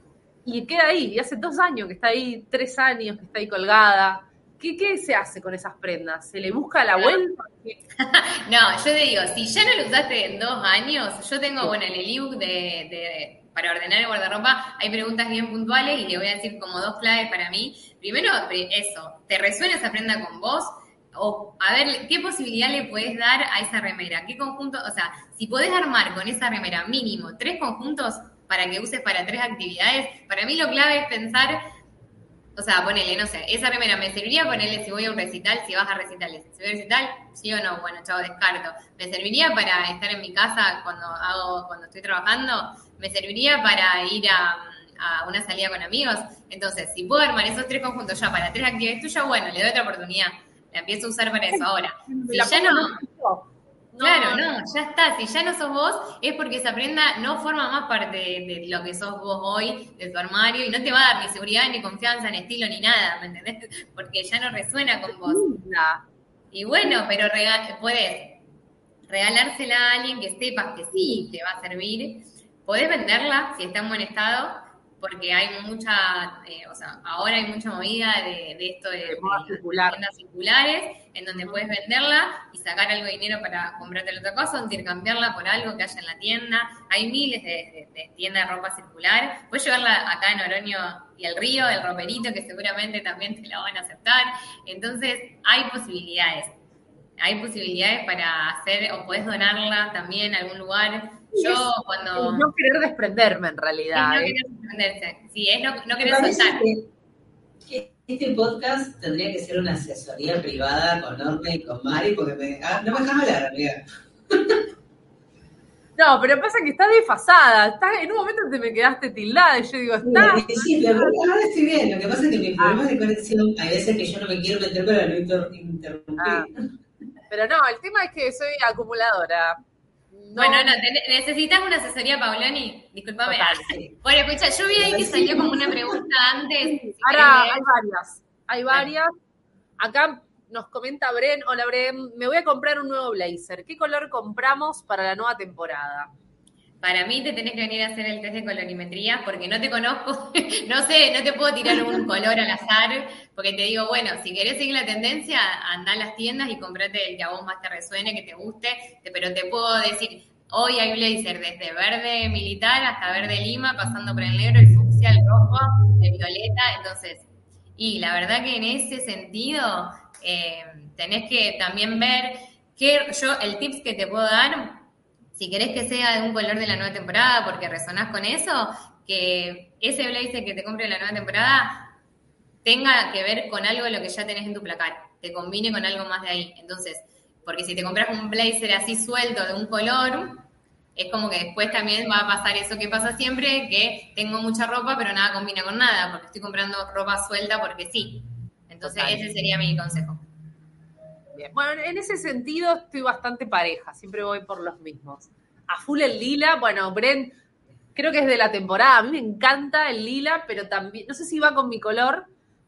Y queda ahí, y hace dos años que está ahí, tres años que está ahí colgada. ¿Qué, qué se hace con esas prendas? ¿Se le busca la vuelta? No, yo te digo, si ya no lo usaste en dos años, yo tengo, bueno, en el ebook de, de, para ordenar el guardarropa, hay preguntas bien puntuales y le voy a decir como dos claves para mí. Primero, eso, ¿te resuena esa prenda con vos? O, a ver, ¿qué posibilidad le puedes dar a esa remera? ¿Qué conjunto? O sea, si podés armar con esa remera mínimo tres conjuntos para que uses para tres actividades, para mí lo clave es pensar, o sea, ponele, no sé, esa remera me serviría, ponele si voy a un recital, si vas a recitales. Si voy a recital, sí o no, bueno, chavo, descarto. ¿Me serviría para estar en mi casa cuando hago, cuando estoy trabajando? ¿Me serviría para ir a, a una salida con amigos? Entonces, si puedo armar esos tres conjuntos ya para tres actividades tuyas, bueno, le doy otra oportunidad. La empiezo a usar para eso ahora. Si ya no, claro, no, ya está. Si ya no sos vos, es porque esa prenda no forma más parte de, de lo que sos vos hoy, de tu armario, y no te va a dar ni seguridad, ni confianza, ni estilo, ni nada, ¿me entendés? Porque ya no resuena con vos. Y bueno, pero rega- podés regalársela a alguien que sepas que sí te va a servir. Podés venderla si está en buen estado, porque hay mucha, eh, o sea, ahora hay mucha movida de, de esto de, de, de circular. tiendas circulares, en donde puedes venderla y sacar algo de dinero para comprarte la otra cosa, o intercambiarla por algo que haya en la tienda. Hay miles de, de, de tiendas de ropa circular. Puedes llevarla acá en Oroño y el Río, el roperito, que seguramente también te la van a aceptar. Entonces, hay posibilidades. Hay posibilidades para hacer, o podés donarla también a algún lugar. Yo es, cuando... Es no querer desprenderme, en realidad. Es no ¿eh? querer desprenderse. Sí, es no, no querer soltar. Que, que este podcast tendría que ser una asesoría privada con Orne y con Mari, porque me, ah, no me dejan hablar, amiga. No, pero pasa que estás desfasada. Estás, en un momento te me quedaste tildada y yo digo, está. Sí, pero ahora estoy bien. Lo que pasa es que mis problemas ah. de conexión, hay veces que yo no me quiero meter para no inter interrumpir. Ah. Pero no, el tema es que soy acumuladora. No. Bueno, no, te, necesitas una asesoría, Pauloni. Disculpame. Total, sí. Bueno, escucha, yo vi ahí que salió como una pregunta antes. Si Ahora hay varias. Hay varias. Acá nos comenta Bren. Hola, Bren. Me voy a comprar un nuevo blazer. ¿Qué color compramos para la nueva temporada? Para mí te tenés que venir a hacer el test de colorimetría porque no te conozco, no sé, no te puedo tirar un color al azar, porque te digo, bueno, si querés seguir la tendencia, andá a las tiendas y comprate el que a vos más te resuene, que te guste, pero te puedo decir, hoy hay blazer desde verde militar hasta verde lima, pasando por el negro, el fucsia, el rojo, el violeta, entonces, y la verdad que en ese sentido eh, tenés que también ver que yo, el tips que te puedo dar, si querés que sea de un color de la nueva temporada porque resonás con eso, que ese blazer que te compre de la nueva temporada tenga que ver con algo de lo que ya tenés en tu placar, te combine con algo más de ahí. Entonces, porque si te compras un blazer así suelto de un color, es como que después también va a pasar eso que pasa siempre, que tengo mucha ropa pero nada combina con nada, porque estoy comprando ropa suelta porque sí. Entonces, total, ese sería mi consejo. Bien. Bueno, en ese sentido estoy bastante pareja, siempre voy por los mismos. A full el lila, bueno, Bren, creo que es de la temporada, a mí me encanta el lila, pero también, no sé si va con mi color,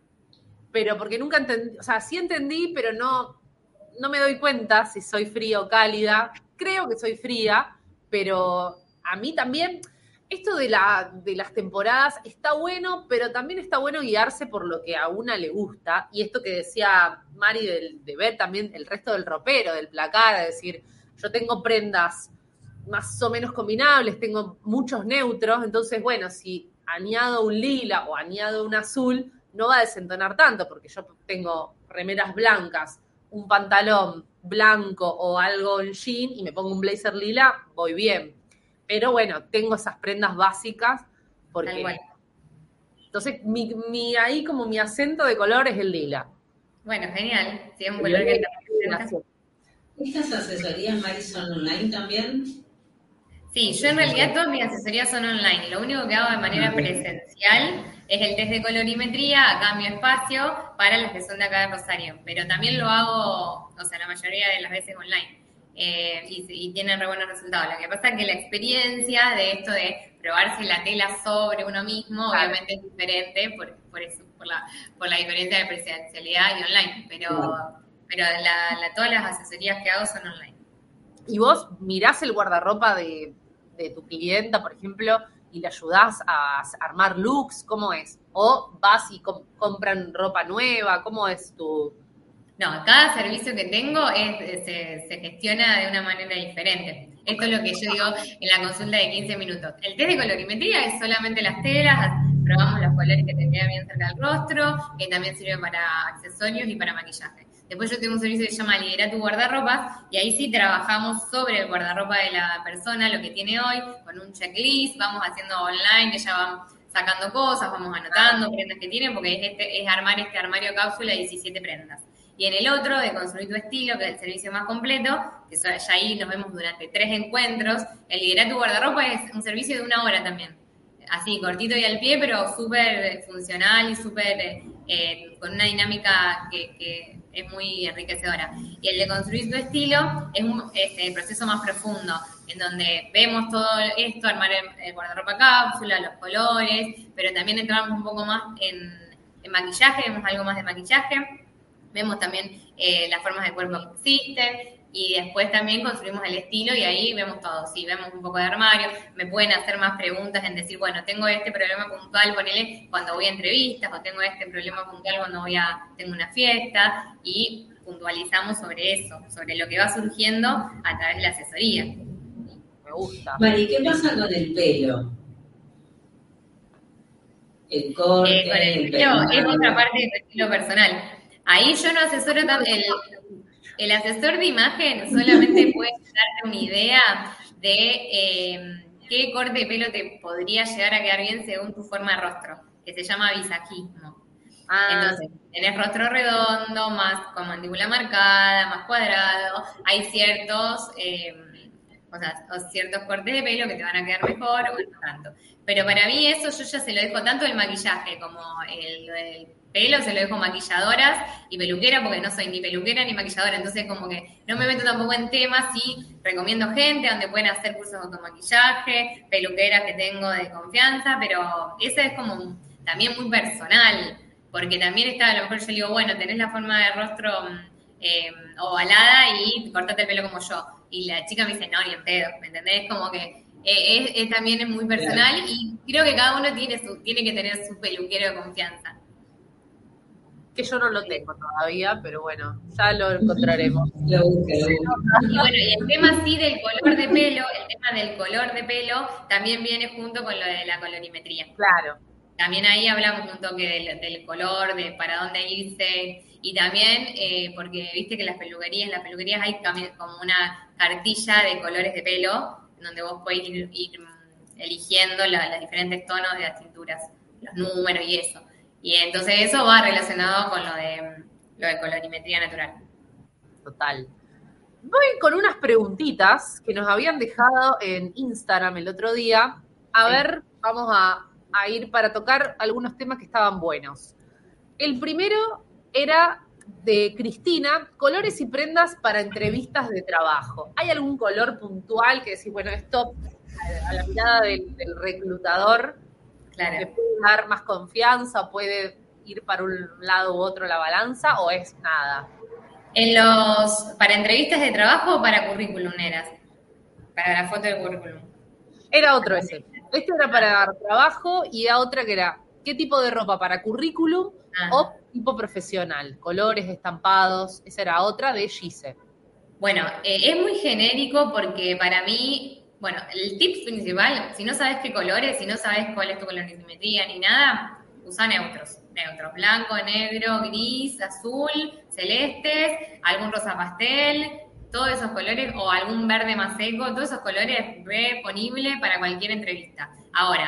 pero porque nunca entendí, o sea, sí entendí, pero no, no me doy cuenta si soy fría o cálida, creo que soy fría, pero a mí también, esto de, la, de las temporadas está bueno, pero también está bueno guiarse por lo que a una le gusta. Y esto que decía Mari de, de ver también el resto del ropero, del placar, de decir, yo tengo prendas más o menos combinables, tengo muchos neutros, entonces, bueno, si añado un lila o añado un azul, no va a desentonar tanto, porque yo tengo remeras blancas, un pantalón blanco o algo en jean y me pongo un blazer lila, voy bien. Pero bueno, tengo esas prendas básicas porque... Entonces, mi, mi, ahí como mi acento de color es el lila. Bueno, genial. Si es un color que te representa. ¿Estas asesorías, Mari, son online también? Sí, yo en realidad todas mis asesorías son online. Lo único que hago de manera presencial es el test de colorimetría, acá en mi espacio, para las que son de acá de Rosario. Pero también lo hago, o sea, la mayoría de las veces online. Eh, y, y tienen re buenos resultados. Lo que pasa es que la experiencia de esto de probarse la tela sobre uno mismo, claro, obviamente es diferente por, por eso, por la, por la diferencia de presencialidad y online. Pero, claro, pero la, la, todas las asesorías que hago son online. ¿Y vos mirás el guardarropa de, de tu clienta, por ejemplo, y le ayudás a armar looks? ¿Cómo es? ¿O vas y comp- compran ropa nueva? ¿Cómo es tu...? No, cada servicio que tengo es, se, se gestiona de una manera diferente. Esto es lo que yo digo en la consulta de quince minutos. El test de colorimetría es solamente las telas, probamos los colores que te quedan bien cerca del rostro, que también sirve para accesorios y para maquillaje. Después yo tengo un servicio que se llama Lidera tu guardarropa, y ahí sí trabajamos sobre el guardarropa de la persona, lo que tiene hoy, con un checklist, vamos haciendo online, ella va sacando cosas, vamos anotando prendas que tiene, porque es, este, es armar este armario cápsula de diecisiete prendas. Y en el otro, de Construir tu Estilo, que es el servicio más completo, que ya ahí nos vemos durante tres encuentros, el Lidera tu guardarropa es un servicio de una hora también. Así, cortito y al pie, pero súper funcional y súper eh, con una dinámica que, que es muy enriquecedora. Y el de Construir tu Estilo es, un, es el proceso más profundo, en donde vemos todo esto, armar el, el guardarropa cápsula, los colores, pero también entramos un poco más en, en maquillaje, vemos algo más de maquillaje. Vemos también eh, las formas de cuerpo que existen y después también construimos el estilo y ahí vemos todo. Sí, vemos un poco de armario, me pueden hacer más preguntas en decir, bueno, tengo este problema puntual, ponele cuando voy a entrevistas, o tengo este problema puntual cuando voy a, tengo una fiesta, y puntualizamos sobre eso, sobre lo que va surgiendo a través de la asesoría. Me gusta. Mari, ¿qué pasa con el pelo? El corte, eh, con el, el pelo es otra parte del estilo personal. Ahí yo no asesoro tanto, el, el asesor de imagen solamente puede darte una idea de eh, qué corte de pelo te podría llegar a quedar bien según tu forma de rostro, que se llama visajismo. Ah. Entonces, tenés rostro redondo, más con mandíbula marcada, más cuadrado, hay ciertos, eh, o sea, o ciertos cortes de pelo que te van a quedar mejor o no tanto. Pero para mí eso yo ya se lo dejo tanto el maquillaje como el, el pelo, se lo dejo maquilladoras y peluquera, porque no soy ni peluquera ni maquilladora, entonces como que no me meto tampoco en temas, sí recomiendo gente donde pueden hacer cursos de automaquillaje, peluqueras que tengo de confianza, pero ese es como también muy personal, porque también está, a lo mejor yo digo, bueno, tenés la forma de rostro eh, ovalada y cortate el pelo como yo, y la chica me dice, no, ni en pedo, ¿me entendés? Como que eh, es, es, también es muy personal, claro, y creo que cada uno tiene, su, tiene que tener su peluquero de confianza. Que yo no lo tengo todavía, pero bueno, ya lo encontraremos. Lo busco, lo busco. Y bueno, y el tema sí del color de pelo, el tema del color de pelo también viene junto con lo de la colorimetría. Claro. También ahí hablamos un toque del, del color, de para dónde irse, y también, eh, porque viste que en las peluquerías, en las peluquerías hay también como una cartilla de colores de pelo, donde vos podés ir, ir eligiendo la, los diferentes tonos de las tinturas, los números y eso. Y entonces eso va relacionado con lo de, lo de colorimetría natural. Total. Voy con unas preguntitas que nos habían dejado en Instagram el otro día. A sí. ver, vamos a, a ir para tocar algunos temas que estaban buenos. El primero era de Cristina, colores y prendas para entrevistas de trabajo. ¿Hay algún color puntual que decís, bueno, esto a la mirada del, del reclutador, claro, le puede dar más confianza, puede ir para un lado u otro la balanza, o es nada? En los, ¿para entrevistas de trabajo o para currículum eras? Para la foto del currículum. Era otro ese. Este era para trabajo y era otra que era, ¿qué tipo de ropa para currículum ah. o tipo profesional? Colores, estampados, esa era otra de Gise. Bueno, eh, es muy genérico porque para mí, bueno, el tip principal, si no sabes qué colores, si no sabes cuál es tu colorimetría ni nada, usa neutros. Neutros, blanco, negro, gris, azul, celestes, algún rosa pastel, todos esos colores, o algún verde más seco, todos esos colores reponibles para cualquier entrevista. Ahora,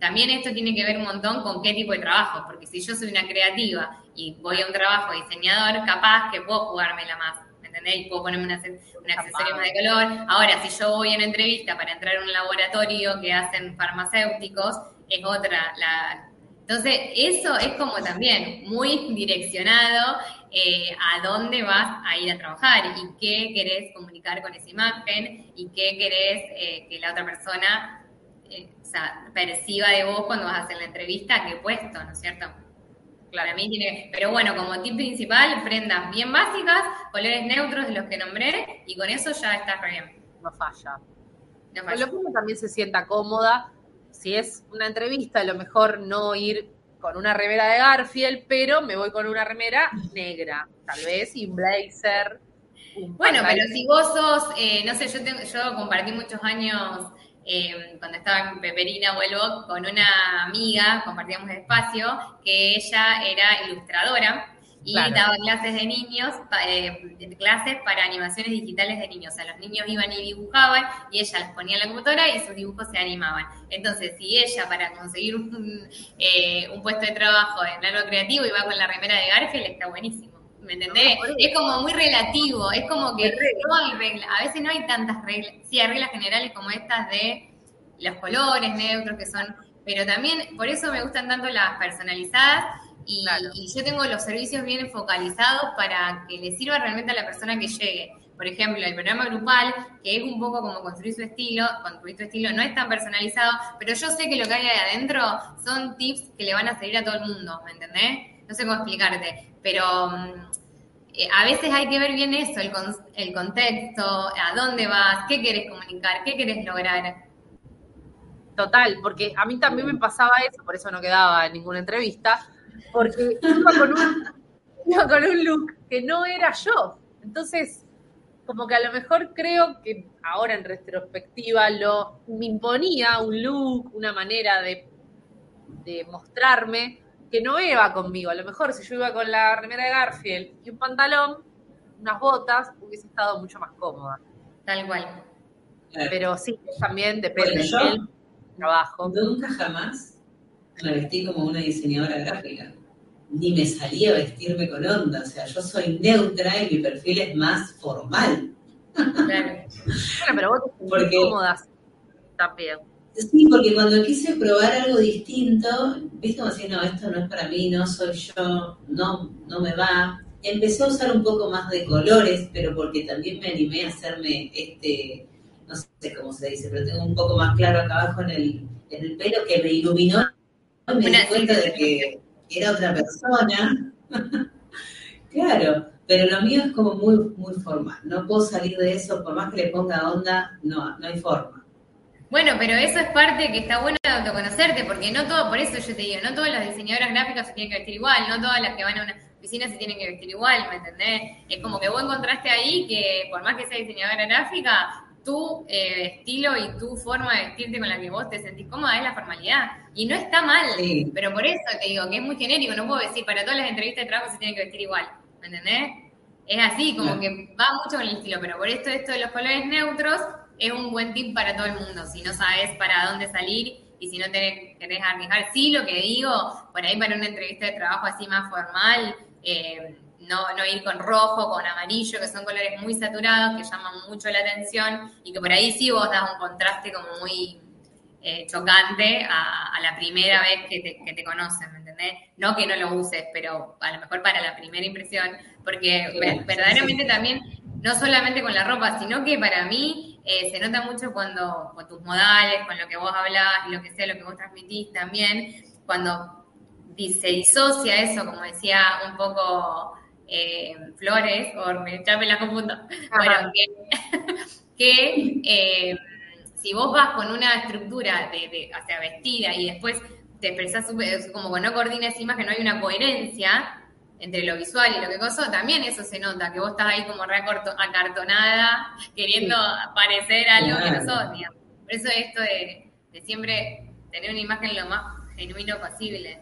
también esto tiene que ver un montón con qué tipo de trabajo, porque si yo soy una creativa y voy a un trabajo de diseñador, capaz que puedo jugármela más, ¿me entendés? Y puedo ponerme una, un accesorio más de color. Ahora, si yo voy a una entrevista para entrar a un laboratorio que hacen farmacéuticos, es otra la... Entonces, eso es como también muy direccionado eh, a dónde vas a ir a trabajar y qué querés comunicar con esa imagen y qué querés eh, que la otra persona eh, o sea, perciba de vos cuando vas a hacer la entrevista, qué puesto, ¿no es cierto? Claro, a mí tiene... Pero bueno, como tip principal, prendas bien básicas, colores neutros de los que nombré, y con eso ya estás re bien. No falla. No Con lo que uno también se sienta cómoda. Si es una entrevista, a lo mejor no ir con una remera de Garfield, pero me voy con una remera negra, tal vez, y un blazer. Un bueno, pantalón. Pero si vos sos, eh, no sé, yo, tengo, yo compartí muchos años, eh, cuando estaba en Peperina, vuelvo, con una amiga, compartíamos espacio, que ella era ilustradora, y claro. daba clases de niños, eh, clases para animaciones digitales de niños. O sea, los niños iban y dibujaban y ella les ponía en la computadora y sus dibujos se animaban. Entonces, si ella, para conseguir un, eh, un puesto de trabajo en algo creativo, iba con la remera de Garfield, está buenísimo. ¿Me entendés? No, es como muy relativo, es como que no hay reglas, a veces no hay tantas reglas, sí hay reglas generales como estas de los colores neutros que son, pero también, por eso me gustan tanto las personalizadas. Y, claro. y yo tengo los servicios bien focalizados para que le sirva realmente a la persona que llegue. Por ejemplo, el programa grupal, que es un poco como construir su estilo, construir tu estilo no es tan personalizado, pero yo sé que lo que hay ahí adentro son tips que le van a servir a todo el mundo, ¿me entendés? No sé cómo explicarte, pero eh, a veces hay que ver bien eso, el, con, el contexto, a dónde vas, qué querés comunicar, qué querés lograr. Total, porque a mí también me pasaba eso, por eso no quedaba en ninguna entrevista, porque iba con, un, iba con un look que no era yo. Entonces, como que a lo mejor creo que ahora en retrospectiva lo, me imponía un look, una manera de, de mostrarme que no iba conmigo. A lo mejor si yo iba con la remera de Garfield y un pantalón, unas botas, hubiese estado mucho más cómoda. Tal cual. Pero sí, también depende bueno, yo del trabajo. Nunca jamás me vestí como una diseñadora gráfica. Ni me salía a vestirme con onda, o sea, yo soy neutra y mi perfil es más formal. Claro. Bueno, pero vos te porque, cómodas también. Sí, porque cuando quise probar algo distinto, viste como decir, no, esto no es para mí, no soy yo, no, no me va. Empecé a usar un poco más de colores, pero porque también me animé a hacerme este, no sé cómo se dice, pero tengo un poco más claro acá abajo en el, en el pelo que me iluminó y me di cuenta de que era otra persona. Claro, pero lo mío es como muy, muy formal. No puedo salir de eso, por más que le ponga onda, no, no hay forma. Bueno, pero eso es parte que está bueno de autoconocerte, porque no todo, por eso yo te digo, no todas las diseñadoras gráficas se tienen que vestir igual, no todas las que van a una oficina se tienen que vestir igual, ¿me entendés? Es como que vos encontraste ahí que por más que sea diseñadora gráfica, tu eh, estilo y tu forma de vestirte con la que vos te sentís cómoda es la formalidad. Y no está mal, sí. Pero por eso te digo que es muy genérico, no puedo decir, para todas las entrevistas de trabajo se tienen que vestir igual, ¿me entendés? Es así, como que va mucho con el estilo, pero por esto esto de los colores neutros es un buen tip para todo el mundo, si no sabes para dónde salir y si no te querés arriesgar. Sí, lo que digo, por ahí para una entrevista de trabajo así más formal, eh, no, no ir con rojo, con amarillo, que son colores muy saturados, que llaman mucho la atención y que por ahí sí vos das un contraste como muy eh, chocante a, a la primera vez que te, que te conocen, ¿me entendés? No que no lo uses, pero a lo mejor para la primera impresión, porque sí, ver, verdaderamente sí. También, no solamente con la ropa, sino que para mí eh, se nota mucho cuando con tus modales, con lo que vos hablás, lo que sea, lo que vos transmitís también, cuando se disocia eso, como decía un poco eh, Flores, o me ya me la confundo, bueno, que, que eh, si vos vas con una estructura de, de, o sea, vestida y después te expresás como que no coordina esa imagen, no hay una coherencia entre lo visual y lo que cosa, también eso se nota, que vos estás ahí como re acartonada, queriendo sí. parecer algo claro. que no sos, digamos. Por eso esto de, de siempre tener una imagen lo más genuino posible.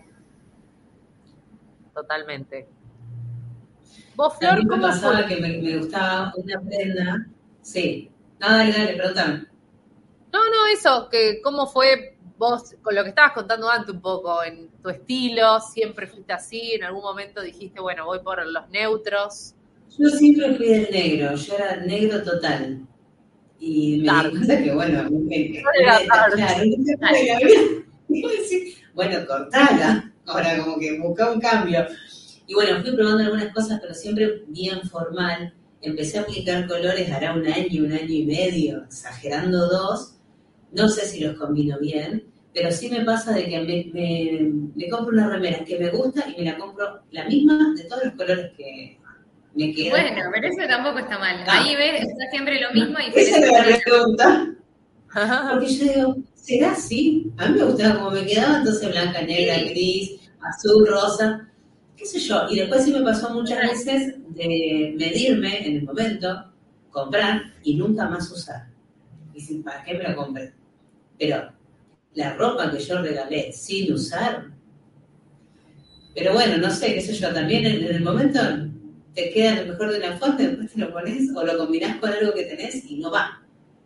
Totalmente. ¿Vos, Flor, también me cómo pasaba fue? que me, me gustaba una prenda, sí, ah, dale, dale, pregúntame. No, no, eso, que cómo fue vos, con lo que estabas contando antes un poco, en tu estilo, siempre fuiste así, en algún momento dijiste, bueno, voy por los neutros. Yo siempre fui del negro, yo era negro total. Y me Dark. di cuenta que, bueno, me, me, Era me- dark. claro, no se puede la vida. Iba a decir, bueno, cortala. Ahora como que busca un cambio. Y bueno, fui probando algunas cosas, pero siempre bien formal. Empecé a aplicar colores hará un año, un año y medio, exagerando dos. No sé si los combino bien, pero sí me pasa de que me, me, me compro una remera que me gusta y me la compro la misma de todos los colores que me quedan. Bueno, pero eso tampoco está mal. Ah. Ahí ves, está siempre lo mismo y Esa diferente. era la pregunta. Porque yo digo, ¿será así? A mí me gustaba como me quedaba, entonces blanca, negra, gris, azul, rosa, qué sé yo. Y después sí me pasó muchas veces de medirme en el momento, comprar y nunca más usar. Y sin, ¿para qué me lo compré? Pero la ropa que yo regalé sin usar, pero bueno, no sé, qué sé yo, también en, en el momento te queda lo mejor de una foto, después te lo pones o lo combinás con algo que tenés y no va.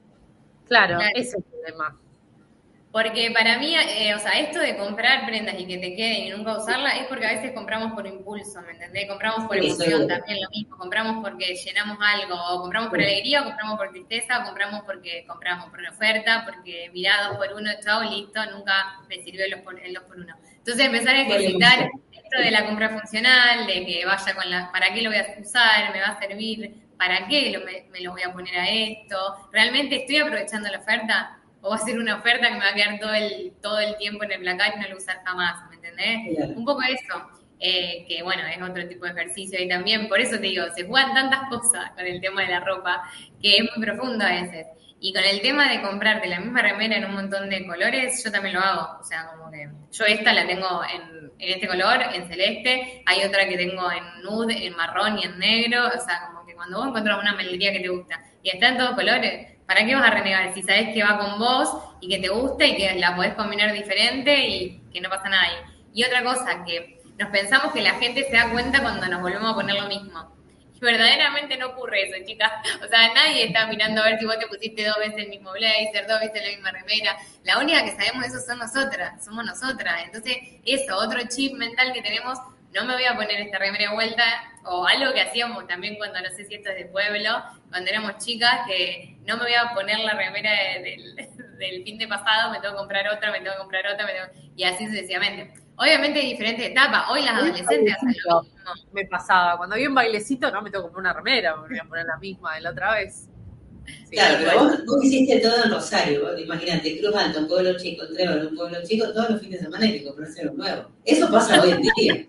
Claro, Claro. ese es el tema. Porque para mí, eh, o sea, esto de comprar prendas y que te queden y nunca usarla es porque a veces compramos por impulso, ¿me entendés? Compramos por Sí, emoción seguro. también lo mismo, compramos porque llenamos algo, o compramos por Sí. alegría, o compramos por tristeza, o compramos porque compramos por una oferta, porque mirá dos por uno, chao, listo, nunca me sirvió el dos por, el dos por uno. Entonces empezar a ejercitar esto de la compra funcional, de que vaya con la, ¿para qué lo voy a usar? ¿Me va a servir? ¿Para qué lo, me, me lo voy a poner a esto? ¿Realmente estoy aprovechando la oferta? O va a ser una oferta que me va a quedar todo el, todo el tiempo en el placar y no lo voy a usar jamás, ¿me entendés? Claro. Un poco eso, eh, que bueno, es otro tipo de ejercicio y también, por eso te digo, se juegan tantas cosas con el tema de la ropa que es muy profundo a veces. Y con el tema de comprarte la misma remera en un montón de colores, yo también lo hago. O sea, como que yo esta la tengo en, en este color, en celeste, hay otra que tengo en nude, en marrón y en negro. O sea, como que cuando vos encontrás una melodía que te gusta y está en todos colores, ¿para qué vas a renegar? Si sabés que va con vos y que te gusta y que la podés combinar diferente y que no pasa nada ahí. Y otra cosa, que nos pensamos que la gente se da cuenta cuando nos volvemos a poner lo mismo. Y verdaderamente no ocurre eso, chicas. O sea, nadie está mirando a ver si vos te pusiste dos veces el mismo blazer, dos veces la misma remera. La única que sabemos eso son nosotras, somos nosotras. Entonces, eso, otro chip mental que tenemos, no me voy a poner esta remera de vuelta, o algo que hacíamos también cuando, no sé si esto es de pueblo, cuando éramos chicas, que no me voy a poner la remera de, del, del fin de pasado, me tengo que comprar otra, me tengo que comprar otra, me tengo, y así sucesivamente. Obviamente hay diferentes etapas, hoy las adolescentes hacen lo mismo. Me pasaba, cuando había un bailecito no me tengo que comprar una remera, me voy a poner la misma de la otra vez. Sí, claro, pero vos, vos hiciste todo en Rosario, imagínate, Cruz Alta, un pueblo chico, Trébol, un pueblo chico, todos los fines de semana hay que comprarse algo nuevo. Eso pasa hoy en día.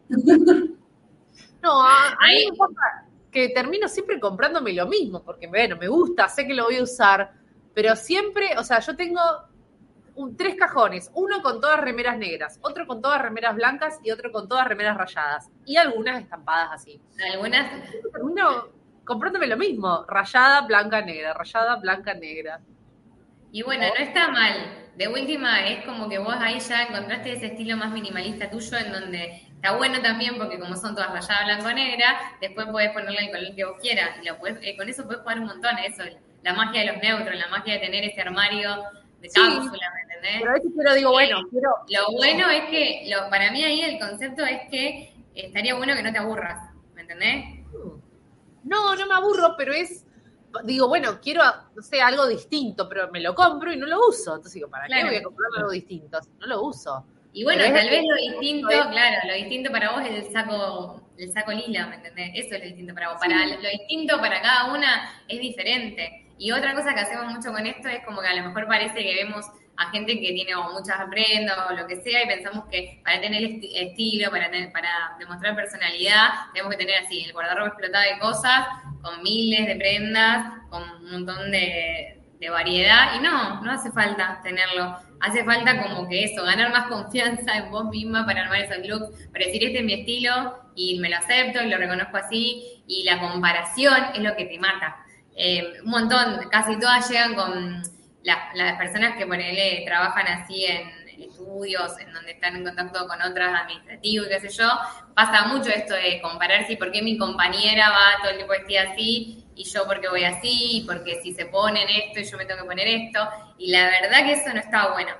No, a, a mí me pasa que termino siempre comprándome lo mismo, porque bueno, me gusta, sé que lo voy a usar, pero siempre, o sea, yo tengo un, tres cajones, uno con todas remeras negras, otro con todas remeras blancas y otro con todas remeras rayadas, y algunas estampadas así. Algunas. Termino comprándome lo mismo, rayada, blanca, negra, rayada, blanca, negra. Y bueno, no está mal. De última, es como que vos ahí ya encontraste ese estilo más minimalista tuyo, en donde está bueno también, porque como son todas rayadas blanco negra, después podés ponerle el color que vos quieras. Y lo podés, eh, con eso podés jugar un montón, eso, la magia de los neutros, la magia de tener ese armario de Sí, cápsula, ¿me entendés? pero a veces pero digo, bueno, Eh, quiero... Lo bueno es que, lo, para mí ahí el concepto es que estaría bueno que no te aburras, ¿me entendés? No, no me aburro, pero es... Digo, bueno, quiero, no sé, algo distinto, pero me lo compro y no lo uso. Entonces digo, ¿para Claro. qué voy a comprar algo distinto si no lo uso? Y bueno, Pero es- tal vez lo distinto, es- claro, lo distinto para vos es el saco, el saco lila, ¿me entendés? Eso es lo distinto para vos. Para lo distinto para cada una es diferente. Y otra cosa que hacemos mucho con esto es como que a lo mejor parece que vemos a gente que tiene o muchas prendas o lo que sea y pensamos que para tener esti- estilo, para tener, para demostrar personalidad, tenemos que tener así el guardarropa explotado de cosas, con miles de prendas, con un montón de, de variedad. Y no, no hace falta tenerlo. Hace falta como que eso, ganar más confianza en vos misma para armar esos looks, para decir este es mi estilo y me lo acepto y lo reconozco así. Y la comparación es lo que te mata. Eh, un montón, casi todas llegan con las, las personas que ponele, trabajan así en estudios, en donde están en contacto con otras administrativos y qué sé yo, pasa mucho esto de compararse y por qué mi compañera va todo el tiempo vestida así y yo porque voy así, porque si se ponen esto y yo me tengo que poner esto, y la verdad que eso no está bueno.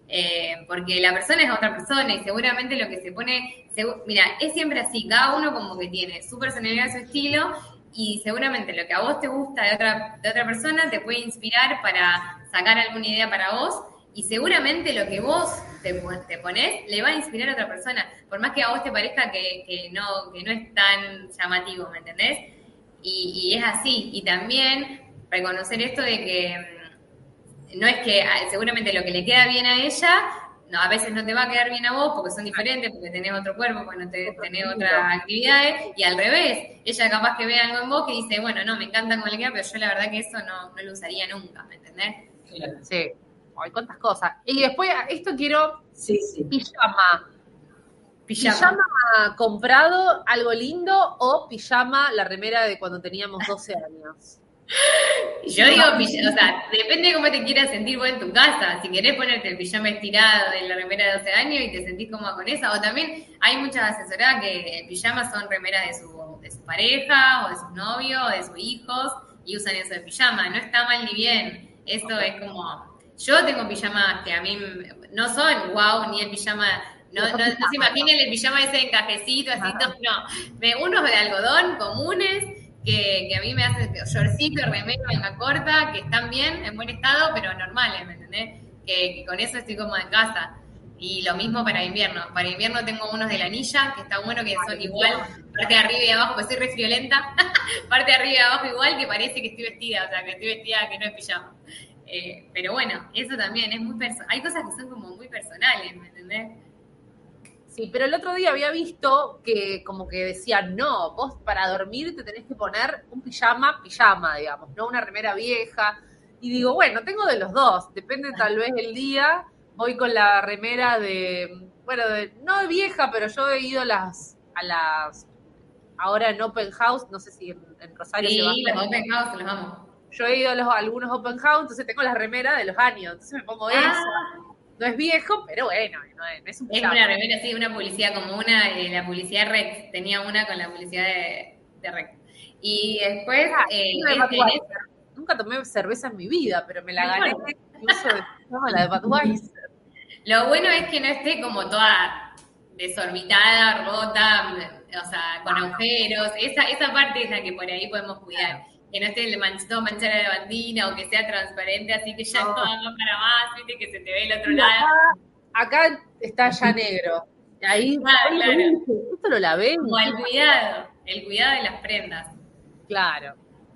Eh, porque la persona es otra persona y seguramente lo que se pone, segu- mira, es siempre así, cada uno como que tiene su personalidad, su estilo y seguramente lo que a vos te gusta de otra, de otra persona te puede inspirar para sacar alguna idea para vos y seguramente lo que vos te, te ponés le va a inspirar a otra persona, por más que a vos te parezca que, que, no, que no es tan llamativo, ¿me entendés? Y, y es así, y también reconocer esto de que no es que seguramente lo que le queda bien a ella, no, a veces no te va a quedar bien a vos porque son diferentes, porque tenés otro cuerpo, porque no te, tenés otras actividades, y al revés, ella capaz que ve algo en vos que dice, bueno, no, me encanta cómo le queda, pero yo la verdad que eso no, no lo usaría nunca, ¿me entendés? Sí, hay cuántas cosas. Y después, esto quiero, Sí, sí. pijama. Pijama. ¿Pijama comprado, algo lindo, o pijama, la remera de cuando teníamos doce años? Yo digo, o sea, depende de cómo te quieras sentir vos en tu casa. Si querés ponerte el pijama estirado de la remera de doce años y te sentís cómoda con esa. O también hay muchas asesoradas que pijamas son remeras de su, de su pareja, o de sus novios, o de sus hijos, y usan eso de pijama. No está mal ni bien. Eso es como... Yo tengo pijamas que a mí no son wow, ni el pijama... No, no, no se imaginen el pijama ese encajecito, así, no, no. Me, unos de algodón comunes... Que, que a mí me hacen shortcito, remero, manga corta, que están bien, en buen estado, pero normales, ¿me entendés? Que, que con eso estoy cómoda en casa. Y lo mismo para invierno. Para invierno tengo unos de la anilla, que está bueno, que son igual, parte de arriba y abajo, pues soy re friolenta, parte de arriba y abajo igual, que parece que estoy vestida, o sea, que estoy vestida, que no es pijama. Eh, pero bueno, eso también es muy personal. Hay cosas que son como muy personales, ¿me entendés? Sí, pero el otro día había visto que como que decía, no, vos para dormir te tenés que poner un pijama, pijama, digamos, no una remera vieja. Y digo, bueno, tengo de los dos, depende tal vez el día. Voy con la remera de, bueno, de, no vieja, pero yo he ido a las, a las, ahora en Open House, no sé si en, en Rosario sí, se va. Sí, los Open House los amo. Yo he ido a, los, a algunos Open House, entonces tengo la remera de los años, entonces me pongo ah. esa. No es viejo, pero bueno, no es, no es un pijama. Es una remera, sí, una publicidad como una, eh, la publicidad Rex, tenía una con la publicidad de, de Rex. Y después... Ah, eh, de Budweiser. Nunca tomé cerveza en mi vida, pero me la gané incluso de no, la de Budweiser. Lo bueno es que no esté como toda desorbitada, rota, o sea, con agujeros. Esa, esa parte es la que por ahí podemos cuidar. Que no esté el manchado manchada de bandina o que sea transparente, así que ya no, no va para más, viste, que se te ve el otro lado. Acá, acá está ya negro. Ahí, ah, claro. Esto lo lavé. Como el cuidado, el cuidado de las prendas. Claro.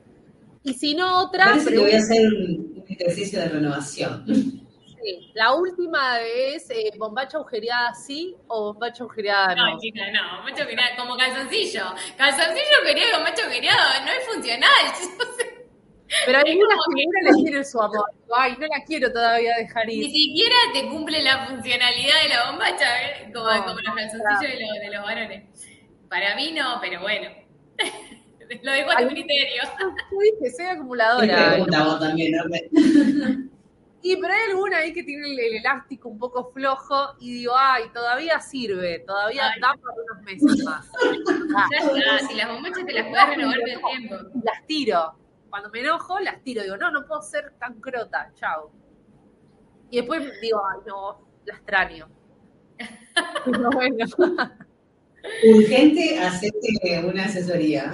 Y si no, otra. Parece que voy a hacer un, un ejercicio de renovación. Sí. La última es eh, bombacha agujereada sí o bombacha agujereada no. No, chica, no, bombacha agujereada como calzoncillo. Calzoncillo agujereado, bombacha agujereado, no es funcional. Pero hay algunas que uno le quiere su amor. Ay, no la quiero todavía dejar ir. Ni siquiera te cumple la funcionalidad de la bombacha, ¿eh? Como, no, como los calzoncillos de los, de los varones. Para mí no, pero bueno. Lo dejo a tu criterio. Yo dije, soy acumuladora. ¿No? También, ¿no? Y pero hay alguna ahí que tiene el, el elástico un poco flojo y digo, ay, todavía sirve, todavía ay. Da por unos meses más. Ah. Ya está, si las bombachas te las puedes renovar con el tiempo. Las tiro. Cuando me enojo, las tiro. Digo, no, no puedo ser tan crota, chao. Y después digo, ay, no, la extraño. Pero bueno. Urgente, hacete una asesoría.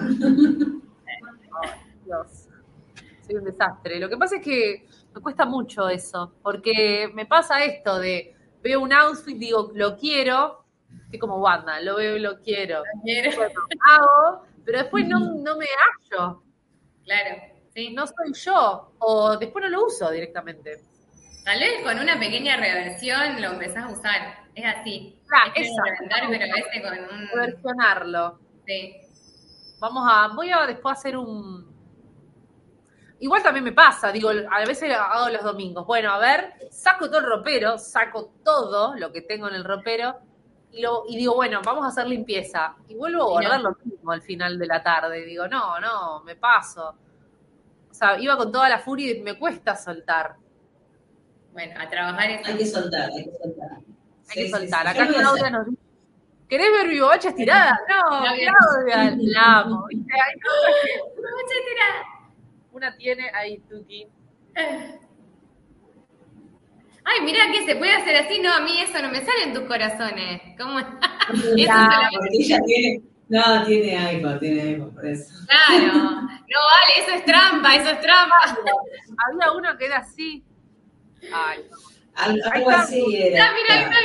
Ay, Dios. Soy un desastre. Lo que pasa es que me cuesta mucho eso, porque me pasa esto de, veo un outfit, digo, lo quiero, estoy como Wanda, lo veo y lo quiero. Lo quiero. Bueno, hago, pero después no, no me hallo. Claro, sí. No soy yo, o después no lo uso directamente. Tal vez con una pequeña reversión lo empezás a usar, es así. Claro, es exacto. Reventar, pero ese con un... Reversionarlo. Sí. Vamos a, voy a después hacer un... Igual también me pasa, digo, a veces hago los domingos. Bueno, a ver, saco todo el ropero, saco todo lo que tengo en el ropero y, lo, y digo, bueno, vamos a hacer limpieza. Y vuelvo a guardar lo mismo al final de la tarde. Y digo, no, no, me paso. O sea, iba con toda la furia y me cuesta soltar. Bueno, a trabajar es... Hay que soltar, hay que soltar. Hay sí, que soltar. Sí, sí. Acá Claudia nos dice, ¿querés ver mi bobacha estirada? No, no Claudia, la amo. ¿Viste? Hay bobacha estirada. Una tiene ahí, Tuki. Ay, ay, mirá que se puede hacer así, no, a mí eso no me sale en tus corazones. ¿Cómo? Eso Claro, porque ella tiene, no, tiene iPhone, tiene iPhone, por eso. Claro, no vale, eso es trampa, eso es trampa. Había uno que era así. Ay, Al, algo así era. Ah, mira, ahí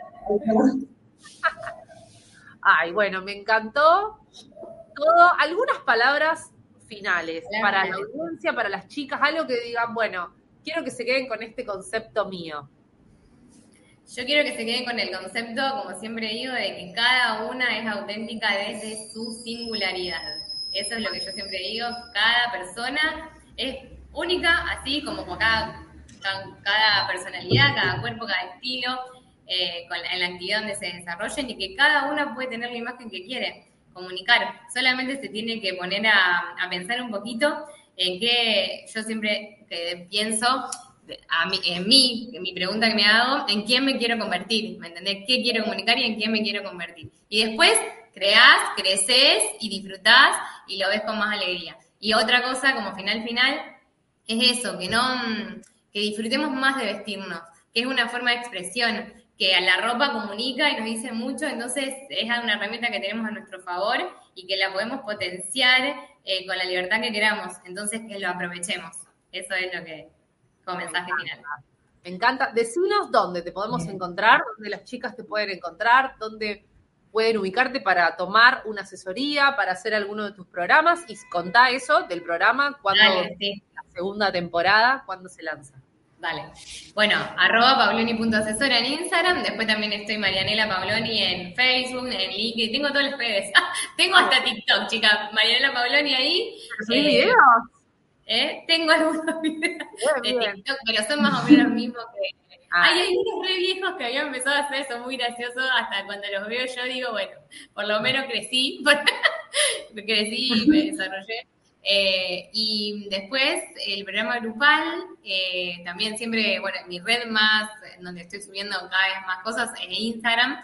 está. Ay, bueno, me encantó todo. Algunas palabras finales Las para finales. la audiencia, para las chicas, algo que digan, bueno, quiero que se queden con este concepto mío. Yo quiero que se queden con el concepto, como siempre digo, de que cada una es auténtica desde su singularidad. Eso es lo que yo siempre digo, cada persona es única, así como cada, cada personalidad, cada cuerpo, cada estilo, eh, con, en la actividad donde se desarrollen, y que cada una puede tener la imagen que quiere comunicar. Solamente se tiene que poner a, a pensar un poquito en que yo siempre que pienso... A mí, en mí, en mi pregunta que me hago, ¿en quién me quiero convertir? ¿Me entendés? ¿Qué quiero comunicar y en quién me quiero convertir? Y después creás, creces y disfrutás y lo ves con más alegría. Y otra cosa, como final final, es eso, que no, que disfrutemos más de vestirnos, que es una forma de expresión, que a la ropa comunica y nos dice mucho, entonces es una herramienta que tenemos a nuestro favor y que la podemos potenciar eh, con la libertad que queramos. Entonces que lo aprovechemos. Eso es lo que... como mensaje final. Me encanta. Decinos dónde te podemos Bien. encontrar, dónde las chicas te pueden encontrar, dónde pueden ubicarte para tomar una asesoría, para hacer alguno de tus programas, y contá eso del programa, cuando Dale, sí. la segunda temporada, cuándo se lanza. Vale. Bueno, arroba pabloni punto asesora en Instagram, después también estoy Marianela Pabloni en Facebook, en LinkedIn, tengo todas las redes. Tengo hasta TikTok, chicas, Marianela Pabloni ahí. ¿Sí, eh, videos? ¿Eh? Tengo algunos videos de TikTok, pero son más o menos los mismos que... Ah. Hay, hay unos re viejos que había empezado a hacer, son muy graciosos, hasta cuando los veo yo digo, bueno, por lo menos crecí, crecí y me desarrollé. Eh, y después el programa grupal, eh, también siempre, bueno, mi red más, donde estoy subiendo cada vez más cosas, es Instagram.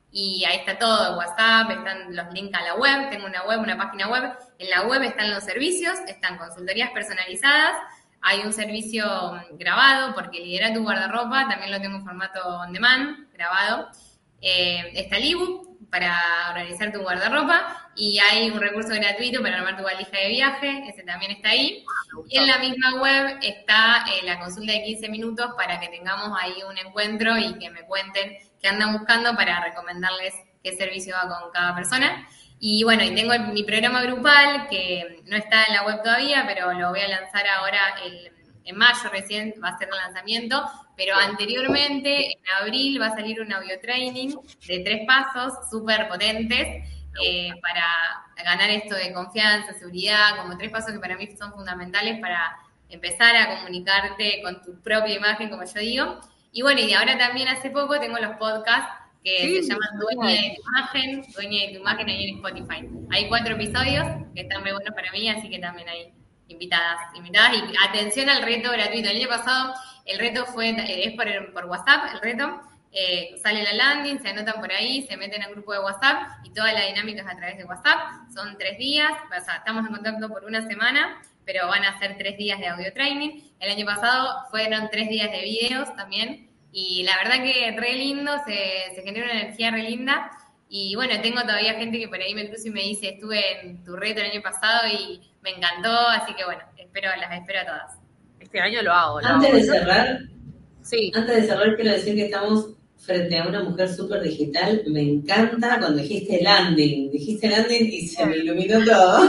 Y ahí está todo, WhatsApp, están los links a la web, tengo una web, una página web. En la web están los servicios, están consultorías personalizadas, hay un servicio grabado, porque lidera tu guardarropa, también lo tengo en formato on demand, grabado. Eh, está el ebook para organizar tu guardarropa, y hay un recurso gratuito para armar tu valija de viaje, ese también está ahí. Y en la misma web está eh, la consulta de quince minutos para que tengamos ahí un encuentro y que me cuenten qué andan buscando para recomendarles qué servicio va con cada persona. Y bueno, y tengo mi programa grupal, que no está en la web todavía, pero lo voy a lanzar ahora el, en mayo recién, va a ser el lanzamiento, pero anteriormente, en abril, va a salir un audio training de tres pasos súper potentes eh, para ganar esto de confianza, seguridad, como tres pasos que para mí son fundamentales para empezar a comunicarte con tu propia imagen, como yo digo. Y bueno, y ahora también hace poco tengo los podcasts que sí, se llaman Dueña de tu Imagen, Dueña de tu Imagen ahí en Spotify. Hay cuatro episodios que están muy buenos para mí, así que también hay invitadas, invitadas. Y atención al reto gratuito. El año pasado el reto fue, es por, por WhatsApp, el reto. Eh, sale la landing, se anotan por ahí, se meten al grupo de WhatsApp y toda la dinámica es a través de WhatsApp. Son tres días, o sea, estamos en contacto por una semana, pero van a ser tres días de audio training. El año pasado fueron tres días de videos también. Y la verdad que re lindo, se, se genera una energía re linda. Y bueno, tengo todavía gente que por ahí me cruza y me dice, estuve en tu reto el año pasado y me encantó, así que bueno, espero, las espero a todas. Este año lo hago. Lo antes hago. de cerrar, sí. antes de cerrar quiero decir que estamos frente a una mujer súper digital. Me encanta cuando dijiste landing, dijiste landing y se me iluminó todo.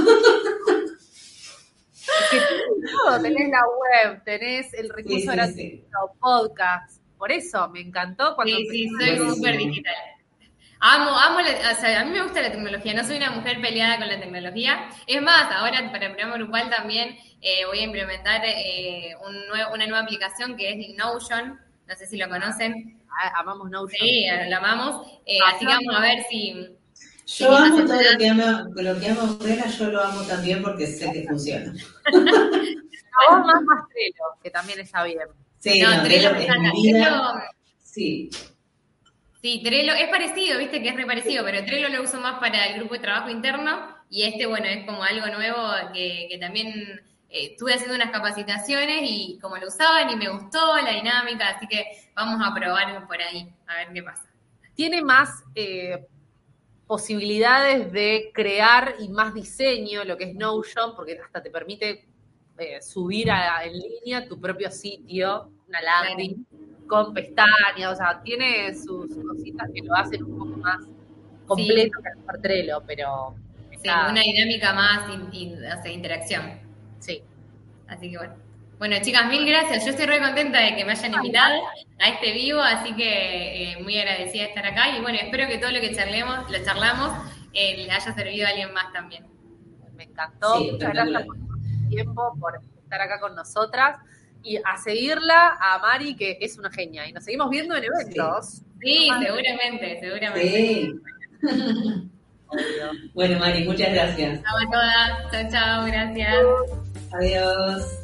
Es que tenés todo, tenés la web, tenés el recurso sí, sí, gratuito, sí. podcast. Por eso me encantó cuando... Sí, sí, soy súper digital. Amo, amo, la, o sea, a mí me gusta la tecnología, no soy una mujer peleada con la tecnología. Es más, ahora para el programa grupal también eh, voy a implementar eh, un nuevo, una nueva aplicación que es Notion, no sé si lo conocen. Ah, amamos Notion. Sí, lo amamos, eh, ah, así que vamos a ver si... Yo si amo todo lo que ama, lo que ama Vera, yo lo amo también porque sé que funciona. A vos más más Trello, que también está bien. Sí, no, no, Trello Trello, me encanta. Trello, sí. Sí, Trello es parecido, viste que es re parecido, pero Trello lo uso más para el grupo de trabajo interno y este, bueno, es como algo nuevo que, que también eh, estuve haciendo unas capacitaciones y como lo usaban y me gustó la dinámica, así que vamos a probar por ahí, a ver qué pasa. Tiene más eh, posibilidades de crear y más diseño, lo que es Notion, porque hasta te permite eh, subir a, en línea tu propio sitio, una landing, claro, con pestañas, o sea, tiene sus cositas que lo hacen un poco más completo, sí, que el mejor Trello, pero... Sí, una dinámica más, y, y, o sea, interacción. Sí. Así que bueno. Bueno, chicas, mil gracias. Yo estoy re contenta de que me hayan invitado a este vivo, así que eh, muy agradecida de estar acá. Y bueno, espero que todo lo que charlemos, lo charlamos eh, le haya servido a alguien más también. Me encantó. Sí, muchas gracias por tu tiempo, por estar acá con nosotras. Y a seguirla a Mari, que es una genia. Y nos seguimos viendo en eventos. Sí, sí, seguramente, seguramente. Sí. Bueno, Mari, muchas gracias. Chao a todas. Chao, chao, gracias. Adiós.